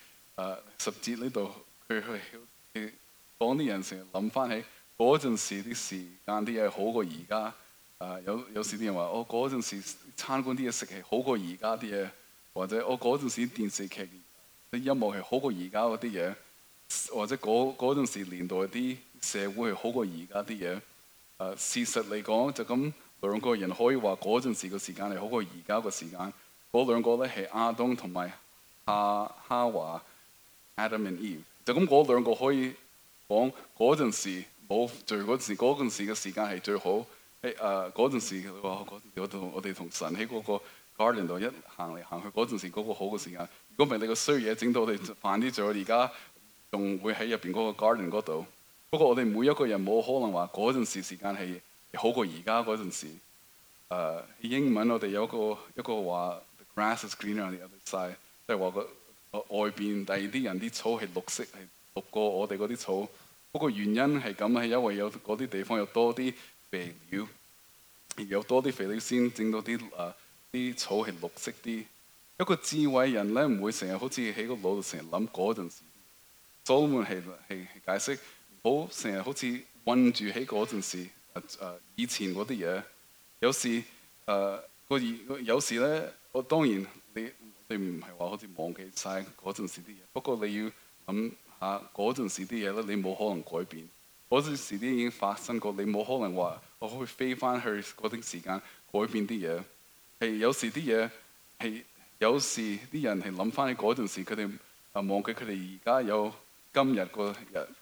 10節呢度，佢講啲人成日諗翻起嗰陣時啲時間啲嘢好過而家。有時啲人話我嗰陣時餐館啲嘢食係好過而家啲嘢，或者我嗰陣時電視劇啲音樂係好過而家嗰啲嘢，或者嗰陣時年代啲社會係好過而家啲嘢。事實嚟講就咁，兩個人可以話嗰陣時個時間係好過而家個時間。嗰兩個咧係亞當同埋哈華 Adam and Eve， 就咁嗰兩個可以講嗰陣時冇罪嗰陣時嘅時間係最好。嗰陣時我哋同神喺嗰個 garden 度一行嚟行去，嗰陣時嗰個好嘅時間。如果唔係你個衰嘢整到我哋犯啲罪，而家仲會喺入邊嗰個 garden 嗰度。不過我哋每一個人冇可能話嗰陣時時間係好過而家嗰陣時。英文我哋有一個話 The grass is greener on the other side，即係話外邊第二啲人啲草係綠色，係綠過我哋嗰啲草。不過原因係咁，係因為有嗰啲地方有多啲肥料，有多啲肥料先整到啲草係綠色啲。一個智慧人咧唔會成日好似喺個腦度成日諗嗰陣時。所羅門係解釋唔好成日好似困住喺嗰陣時以前嗰啲嘢。有時有時咧，我當然你唔係話好似忘記晒嗰陣時啲嘢。不過你要諗下嗰陣時啲嘢咧，你冇可能改變。嗰陣時啲已經發生過，你冇可能話我可以飛翻去嗰啲時間改變啲嘢。係有時啲嘢係有時啲人係諗翻起嗰陣時，佢哋忘記佢哋而家有今日個日。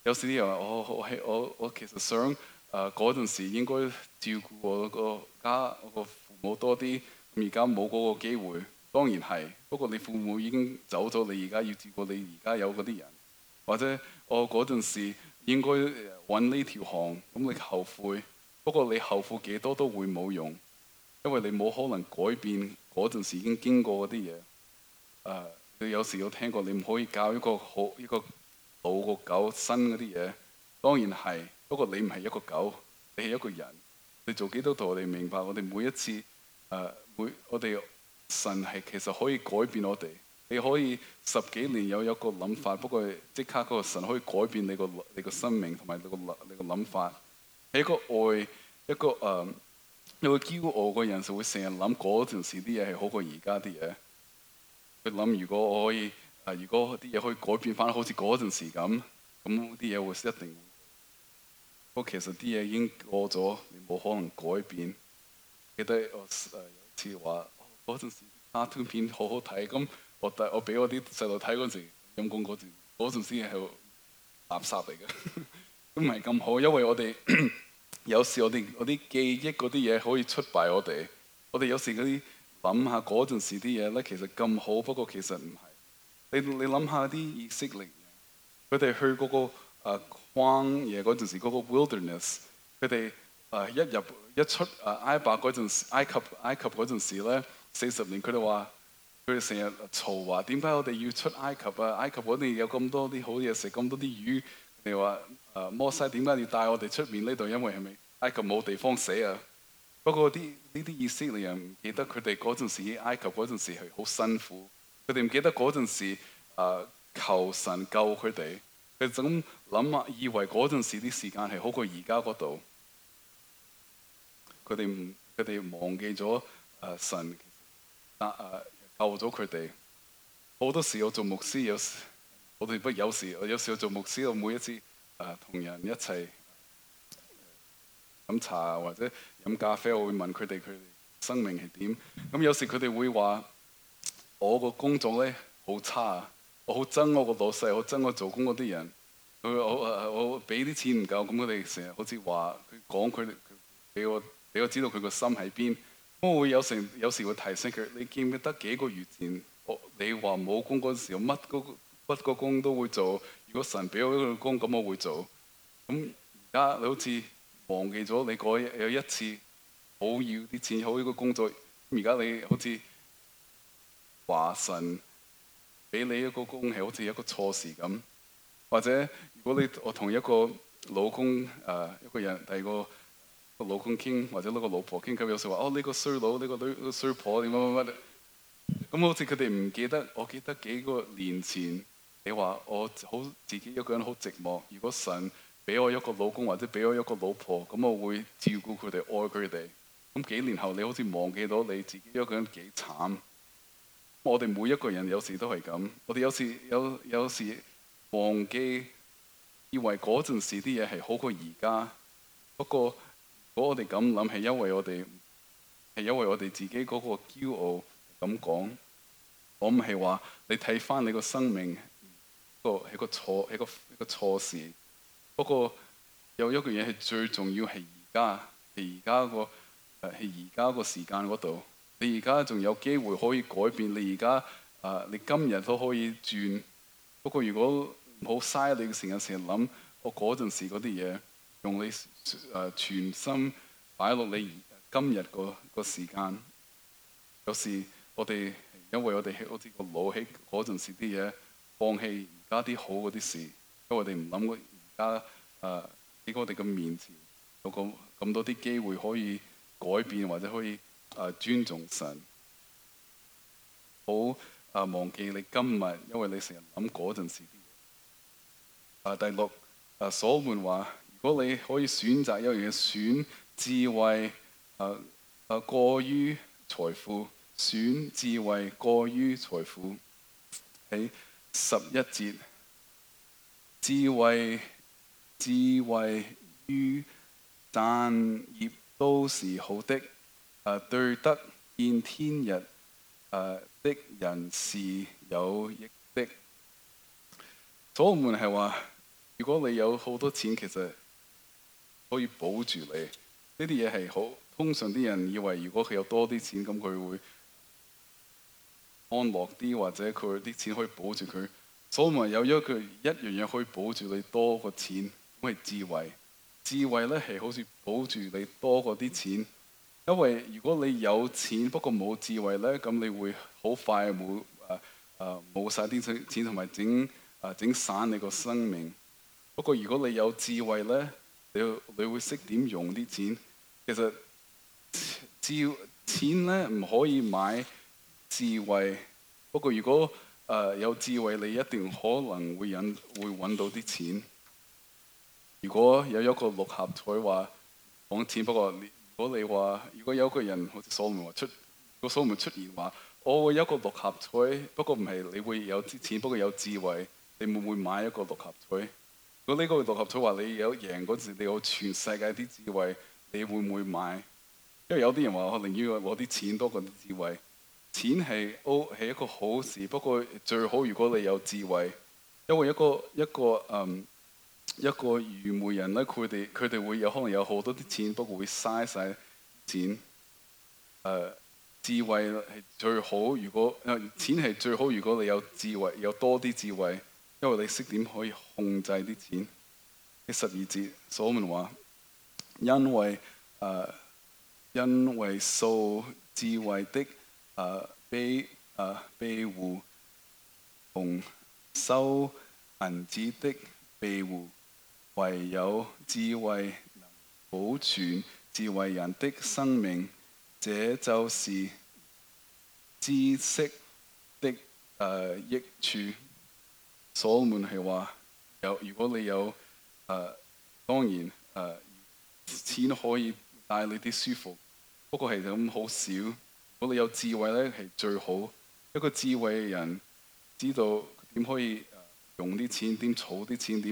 有時啲人話我其實想嗰陣時應該照顧我個父母多啲，咁而家冇嗰個機會。當然係，不過你父母已經走咗，你而家要照顧你而家有嗰啲人，或者我嗰陣時應該揾呢條行，咁你後悔。不過你後悔幾多都會冇用，因為你冇可能改變嗰陣時已經經過嗰啲嘢。你有時有聽過，你唔可以教一個老個狗新嗰啲嘢。當然係，不過你唔係一個狗，你係一個人。你做基督徒，我哋明白，我哋每一次我哋神係其實可以改變我哋。你可以10幾年有一個諗法，不過即刻嗰個神可以改變你個生命同埋你個諗法。係一個愛，一個驕傲嘅人就會成日諗嗰陣時啲嘢係好過而家啲嘢。佢諗如果我可以，如果啲嘢可以改變翻，好似嗰陣時咁，咁啲嘢會一定會。不過其實啲嘢已經過咗，你冇可能改變。記得我有次話，嗰陣時卡通片好好睇，咁我俾我啲細路睇嗰陣時，陰公嗰陣時係垃圾嚟嘅，都唔係咁好，因為我哋有時我啲記憶嗰啲嘢可以出賣我哋。我哋有時嗰啲諗下嗰陣時啲嘢咧，其實咁好，不過其實唔係。你諗下啲以色列人，佢哋去嗰個曠野嗰陣時，嗰個 wilderness，佢哋一出埃及嗰陣時咧，40年佢哋話，佢哋成日嘈話，點解我哋要出埃及啊？埃及嗰度有咁多啲好嘢食，咁多啲魚。你話摩西點解要帶我哋出面呢度？因為係咪埃及冇地方死啊？不過呢啲以色列人唔記得佢哋嗰陣時喺埃及嗰陣時係好辛苦，佢哋唔記得嗰陣時求神救佢哋，佢就咁諗下，以為嗰陣時啲時間係好過而家嗰度。佢哋忘記咗神救咗佢哋。好多時我做牧師，有時我做牧師，我每一次同人一齊飲茶或者飲咖啡，我會問佢哋生命係點。咁有時佢哋會話我個工作咧好差，我好憎我個老細，我憎我做工嗰啲人。我俾啲錢唔夠，咁佢哋成日好似話佢講佢俾我知道佢個心喺邊。我會有時會提醒佢，你記唔記得幾個月前你話冇工嗰陣時，乜個工都會做。如果神俾我一個工，咁我會做。咁而家你好似忘記咗你有一次好要啲錢，好要個工作。而家你好似話神俾你一個工係好似一個錯事咁。或者如果我同一個老公一個人第二個老公傾，或者嗰個老婆傾，咁有時話呢個衰佬，呢個衰婆點乜。咁好似佢哋唔記得，我記得幾個年前你話我自己一個人好寂寞。如果神俾我一個老公或者俾我一個老婆，咁我會照顧佢哋，愛佢哋。咁幾年後你好似忘記到你自己一個人幾慘。我哋每一個人有時都係咁，我哋有時忘記，以為嗰陣時啲嘢係好過而家。不過如果我哋咁諗，係因為我哋自己嗰個驕傲咁講。我唔係話你睇翻你個生命係個錯事。不過有一個嘢係最重要，係而家個時間嗰度。你而家仲有機會可以改變。你今日都可以轉。不過如果唔好嘥你嘅時間成日諗我嗰陣時嗰啲嘢，用你全心擺落你今日個時間。有時因為我哋好似個腦喺嗰陣時啲嘢，放棄而家啲好嗰啲事，因為我哋唔諗而家喺我哋嘅面前有咁多啲機會可以改變，或者可以尊重神。好忘記你今日，因為你成日諗嗰陣時啲嘢。第六，所羅門話：如果你可以選擇一樣嘢，選智慧過於財富。選智慧過於財富。喺11節，智慧與產業都是好的，對得見天日的人是有益的。所羅門係話如果你有好多錢，其實可以保住你。呢啲嘢係好，通常啲人以為如果佢有多啲錢，咁佢會安樂啲，或者佢啲錢可以保住佢。所以咪有一樣嘢可以保住你多過錢，咁係智慧。智慧咧係好似保住你多過啲錢。因為如果你有錢不過冇智慧咧，咁你會好快冇晒啲錢，同埋整散你個生命。不過如果你有智慧咧，你會識點用啲錢。其實錢咧唔可以買智慧。不過如果有智慧，你一定可能會揾到啲錢。如果有一個六合彩話講錢，不過如果你話，如果有個人好似所羅門話如果所羅門出現話，我會有一個六合彩，不過唔係你會有啲錢，不過有智慧，你會唔會買一個六合彩？如果呢個六合彩話你有贏嗰時，你有全世界啲智慧，你會唔會買？因為有啲人話我寧願攞啲錢多過啲智慧。錢係一個好事，不過最好如果你有智慧，因為一個愚昧人咧，佢哋會有可能有好多啲錢，不過會嘥晒錢。智慧係最好，錢係最好，如果你有智慧，有多啲智慧，因為你識點可以控制啲錢。喺12節，所羅門話：因為素智慧的庇護同收銀子的庇護，唯有智慧能保存智慧人的生命，這就是知識的益處。所羅門係話如果你有當然錢可以帶你啲舒服，不過係咁好少。如果你有智慧咧，係最好。一個智慧嘅人知道點可以用啲錢，點儲啲錢，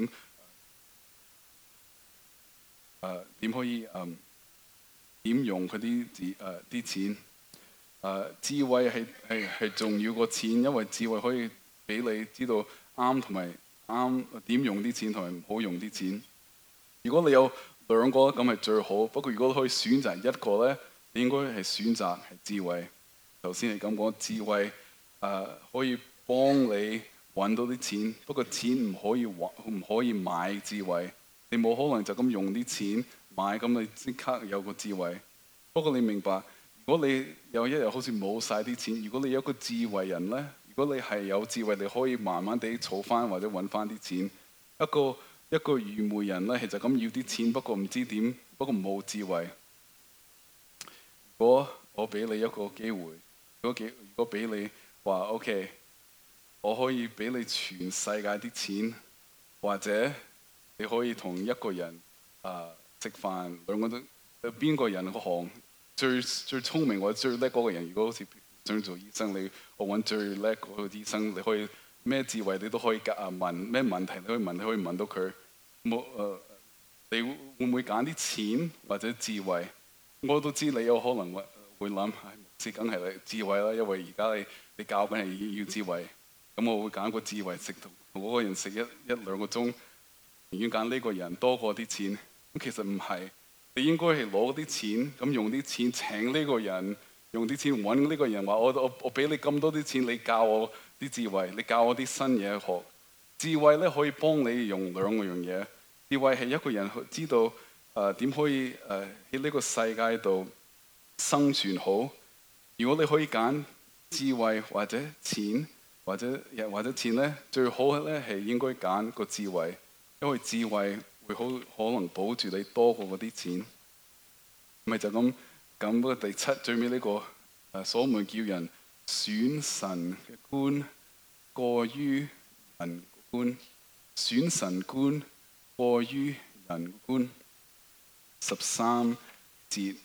點可以點用佢啲錢。智慧係重要過錢，因為智慧可以俾你知道啱同埋啱點用啲錢，同埋唔好用啲錢。如果你有兩個咁係最好，不過如果你可以選擇一個咧，你應該係選擇係智慧。頭先係咁講，智慧可以幫你揾到啲錢，不過錢唔可以買智慧。你冇可能就咁用啲錢買，咁你即刻有個智慧。不過你明白，如果你有一日好似冇晒啲錢，如果你有一個智慧人咧，如果你係有智慧，你可以慢慢地儲翻或者揾翻啲錢。一個愚昧人咧，係就咁要啲錢，不過唔知點，不過冇智慧。如果我俾你一個機會，如果俾你話 OK， 我可以俾你全世界啲錢，或者你可以同一個人食飯，兩個都邊個人個行最聰明或者最叻嗰個人？如果好似想做醫生，我揾最叻嗰個醫生，你可以咩智慧你都可以問咩問題，你可以問到佢。你會唔會揀啲錢或者智慧？我都知你有可能會諗，牧師梗係你智慧啦，因為而家你教緊係要智慧。咁我會揀個智慧，食同嗰個人食一兩個鐘，寧願揀呢個人多過啲錢。咁其實唔係，你應該係攞啲錢，咁用啲錢請呢個人，用啲錢揾呢個人話我俾你咁多啲錢，你教我啲智慧，你教我啲新嘢學。智慧咧可以幫你用兩樣嘢。智慧係一個人知道點可以喺呢個世界度生存好。如果你可以揀智慧或者錢或者錢咧，最好咧係應該揀個智慧，因為智慧會可能保住你多過嗰啲錢。咪就咁個第7最尾呢個所羅門叫人選神嘅官過於人官，選神官過於人官。13節，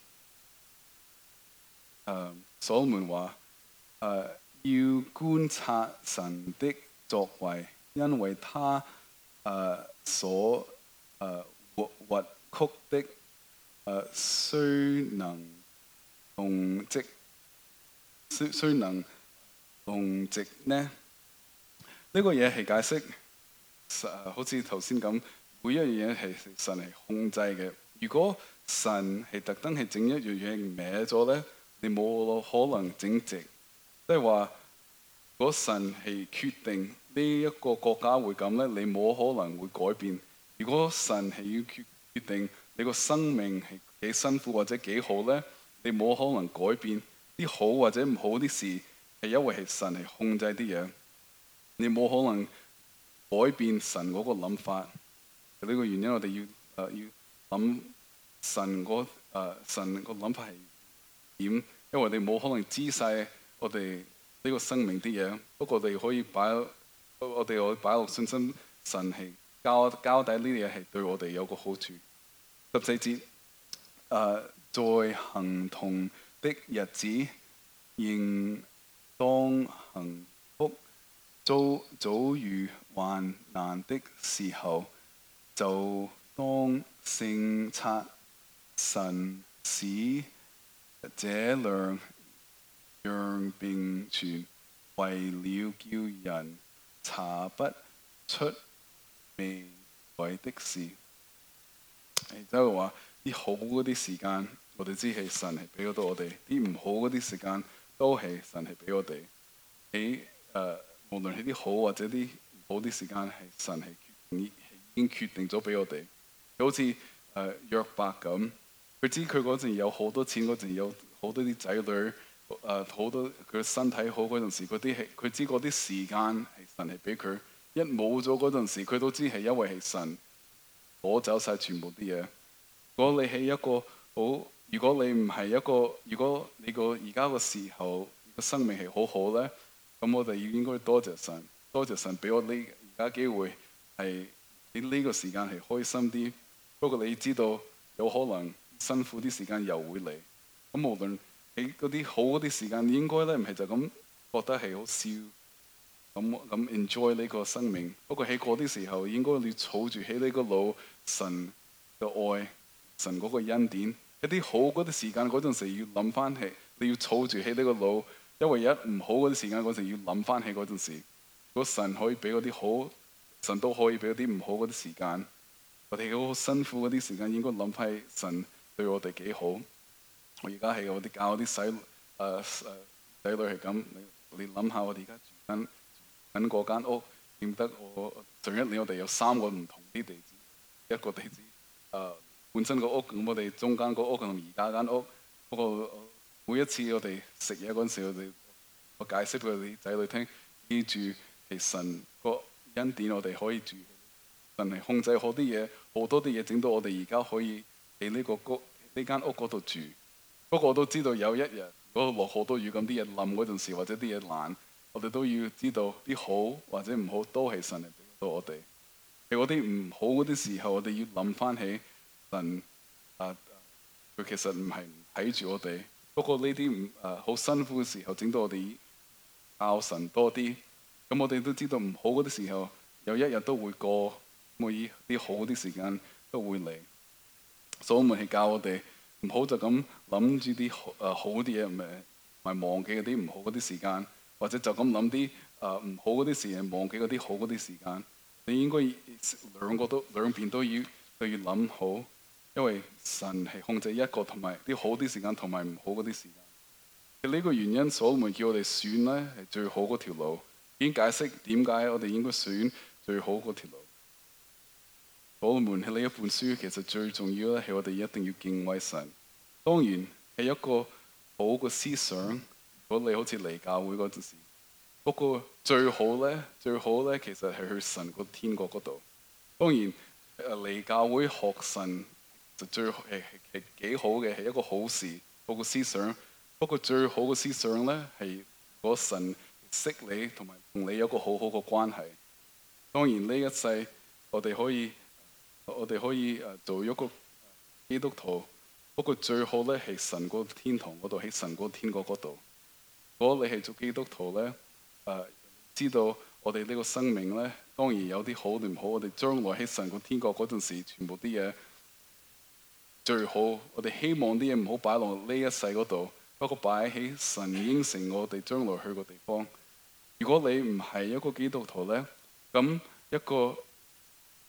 所羅門話要觀察神的作為，因為他所屈曲的雖能動直呢？呢個嘢係解釋好似頭先咁，每一樣嘢係神係控制嘅。如果神係特登係整一樣嘢歪咗咧，你冇可能整直。即係話，如果神係決定呢一個國家會咁咧，你冇可能會改變。如果神係要決定你個生命係幾辛苦或者幾好咧，你冇可能改變。啲好或者唔好啲事係因為係神係控制啲嘢，你冇可能改變神嗰個諗法。呢個原因我哋要諗神個諗法係點，因為我哋冇可能知晒我哋呢個生命啲嘢。不過我哋可以擺落信心，神係交代呢啲嘢係對我哋有個好處。14節，在疼痛的日子，應當幸福；遭遇患難的時候，就當省察。神使這兩樣並存，為了叫人查不出未來的事。即係話啲好嗰啲時間，我哋知係神係俾到我哋；啲唔好嗰啲時間，都係神係俾我哋。無論係啲好或者啲唔好啲時間，係神係已經決定咗俾我哋。好似約伯咁，佢知佢嗰陣有好多錢，嗰陣有好多啲仔女，好多佢身體好嗰陣時，佢知嗰啲時間係神係俾佢。一冇咗嗰陣時，佢都知係因為係神攞走晒全部啲嘢。如果你係一個好，如果你唔係一個，如果你個而家個時候個生命係好好咧，咁我哋應該多謝神，多謝神俾我呢而家機會係喺呢個時間係開心啲。不過你知道有可能辛苦啲時間又會嚟。咁無論喺嗰啲好嗰啲時間，你應該咧唔係就咁覺得係好笑，咁 enjoy 呢個生命。不過喺嗰啲時候，應該你儲住喺呢個腦神嘅愛，神嗰個恩典。一啲好嗰啲時間嗰陣時要諗翻起，你要儲住喺呢個腦，因為一唔好嗰啲時間嗰陣要諗翻起嗰陣時。如果神可以俾嗰啲好，神都可以俾嗰啲唔好嗰啲時間。我哋好辛苦嗰啲時間，應該諗翻神對我哋幾好。我而家係我哋教啲仔女係咁，你諗下我哋而家住緊嗰間屋，認得我上一年我哋有3個唔同啲地址，一個地址本身個屋，咁我哋中間個屋同而家間屋。不過每一次我哋食嘢嗰陣時，我解釋俾我哋仔女聽，記住係神個恩典，我哋可以住。神係控制好啲嘢，好多啲嘢整到我哋而家可以喺呢間屋嗰度住。不過我都知道有一日，如果落好多雨咁，啲嘢冧嗰陣時，或者啲嘢爛，我哋都要知道啲好或者唔好都係神嚟俾到我哋。喺嗰啲唔好嗰啲時候，我哋要諗翻起神佢其實唔係唔睇住我哋。不過呢啲好辛苦嘅時候，整到我哋靠神多啲。咁我哋都知道唔好嗰啲時候，有一日都會過。每啲好啲時間都會嚟，所以我們係教我哋唔好就咁諗住啲好啲嘢，唔係忘記嗰啲唔好嗰啲時間，或者就咁諗啲唔好嗰啲時間，忘記嗰啲好嗰啲時間。你應該兩邊都要諗好，因為神係控制一個同埋啲好啲時間同埋唔好嗰啲時間。呢個原因，所以我們叫我哋選咧係最好嗰條路。已經解釋點解我哋應該選最好嗰條路。我們喺呢一本書，其實最重要咧係我哋一定要敬畏神。當然係一個好嘅思想。如果你好似嚟教會嗰陣時，不過最好咧，其實係去神個天國嗰度。當然嚟教會學神就最係幾好嘅，係一個好事，好嘅思想。不過最好嘅思想咧係嗰神識你同埋同你有一個好好嘅關係。當然呢一世我哋可以做一個基督徒，不過最好咧係神個天堂嗰度，喺神個天國嗰度。如果你係做基督徒咧，知道我哋呢個生命咧，當然有啲好定唔好。我哋將來喺神個天國嗰陣時，全部啲嘢最好。我哋希望啲嘢唔好擺落呢一世嗰度，不過擺喺神應承我哋將來去個地方。如果你唔係一個基督徒咧，咁一個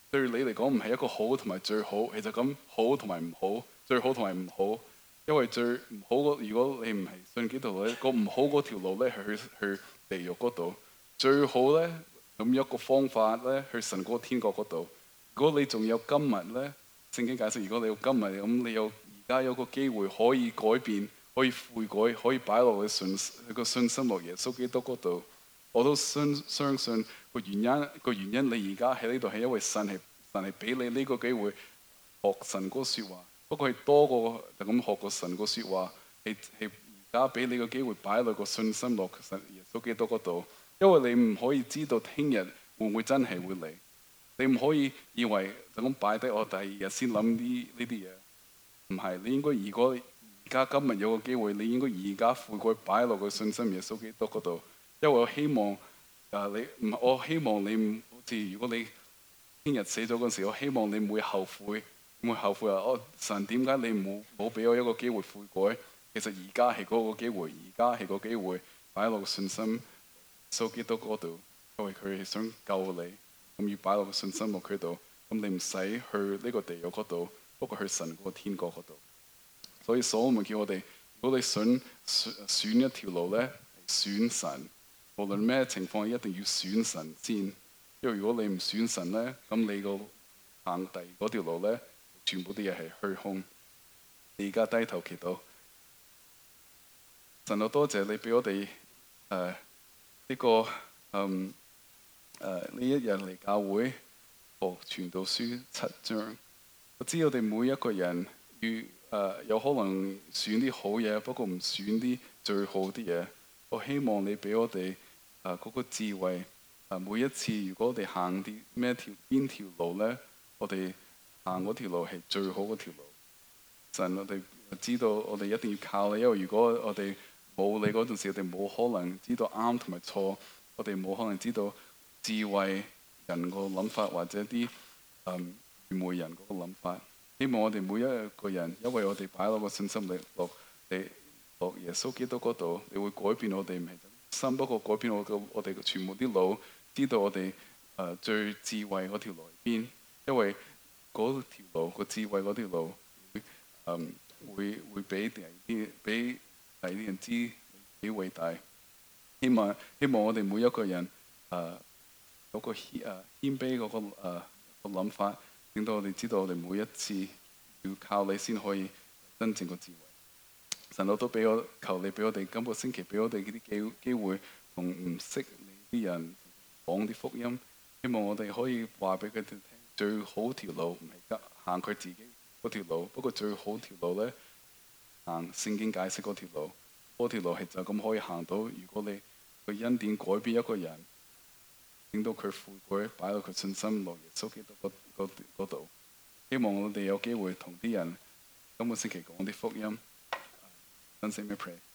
對你嚟講唔係一個好同埋最好，其實咁好同埋唔好，最好同埋唔好。因為最唔好嗰，如果你唔係信基督咧，個唔好嗰條路咧係去地獄嗰度。最好咧咁一個方法咧去神嗰個天國嗰度。如果你仲有今日咧，聖經解釋，如果你有今日咁，你有而家有個機會可以改變，可以悔改，可以擺落去個信心落耶穌基督嗰度。我都相信個原因，你而家喺呢度係因為神係俾你呢個機會學神嗰個説話。不過係多過就咁學個神個説話，係而家俾你個機會擺落個信心落神耶穌基督嗰度。因為你唔可以知道聽日會唔會真係會嚟，你唔可以以為就咁擺低我第二日先諗呢啲嘢。唔係，你應該如果而家今日有個機會，你應該而家悔改擺落個信心耶穌基督嗰度。因為我希望我希望你唔好似如果你聽日死咗嗰時，我希望你唔會後悔，唔會後悔話神點解你冇俾我一個機會悔改？其實而家係嗰個機會，而家係個機會擺落個信心耶穌基督嗰度，因為佢係想救你，咁要擺落個信心落佢度，咁你唔使去呢個地獄嗰度，不過去神嗰個天國嗰度。所以所羅門叫我哋，如果你想選一條路咧，選神。無論咩情況，一定要選神先。因為如果你唔選神咧，咁你個行第嗰條路咧，全部啲嘢係虛空。你而家低頭祈禱，神啊，多謝你俾我哋呢一日嚟教會學傳道書7章。我知我哋每一個人有可能選啲好嘢，不過唔選啲最好啲嘢。我希望你俾我哋嗰個智慧，每一次如果我哋行啲邊條路咧，我哋行嗰條路係最好嗰條路。神，我哋知道我哋一定要靠你，因為如果我哋冇你嗰陣時，我哋冇可能知道啱同埋錯，我哋冇可能知道智慧人個諗法或者啲愚昧人嗰個諗法。希望我哋每一個人，因為我哋擺落個信心落耶穌基督嗰度，你會改變我哋唔係心，不過改變我哋全部啲腦，知道我哋最智慧嗰條路喺邊。因為嗰條路個智慧嗰條路會俾第二啲人知幾偉大。希望我哋每一個人有個謙卑嗰個諗法，令到我哋知道我哋每一次要靠你先可以真正個智慧。神，我都求你俾我哋今個星期俾我哋啲機會同唔識你啲人講啲福音。希望我哋可以話俾佢哋聽，最好條路唔係行佢自己嗰條路，不過最好條路咧行聖經解釋嗰條路。嗰條路係就咁可以行到。如果你去恩典改變一個人，令到佢悔改，擺到佢信心落耶穌基督嗰度。希望我哋有機會同啲人今個星期講啲福音。Let's pray.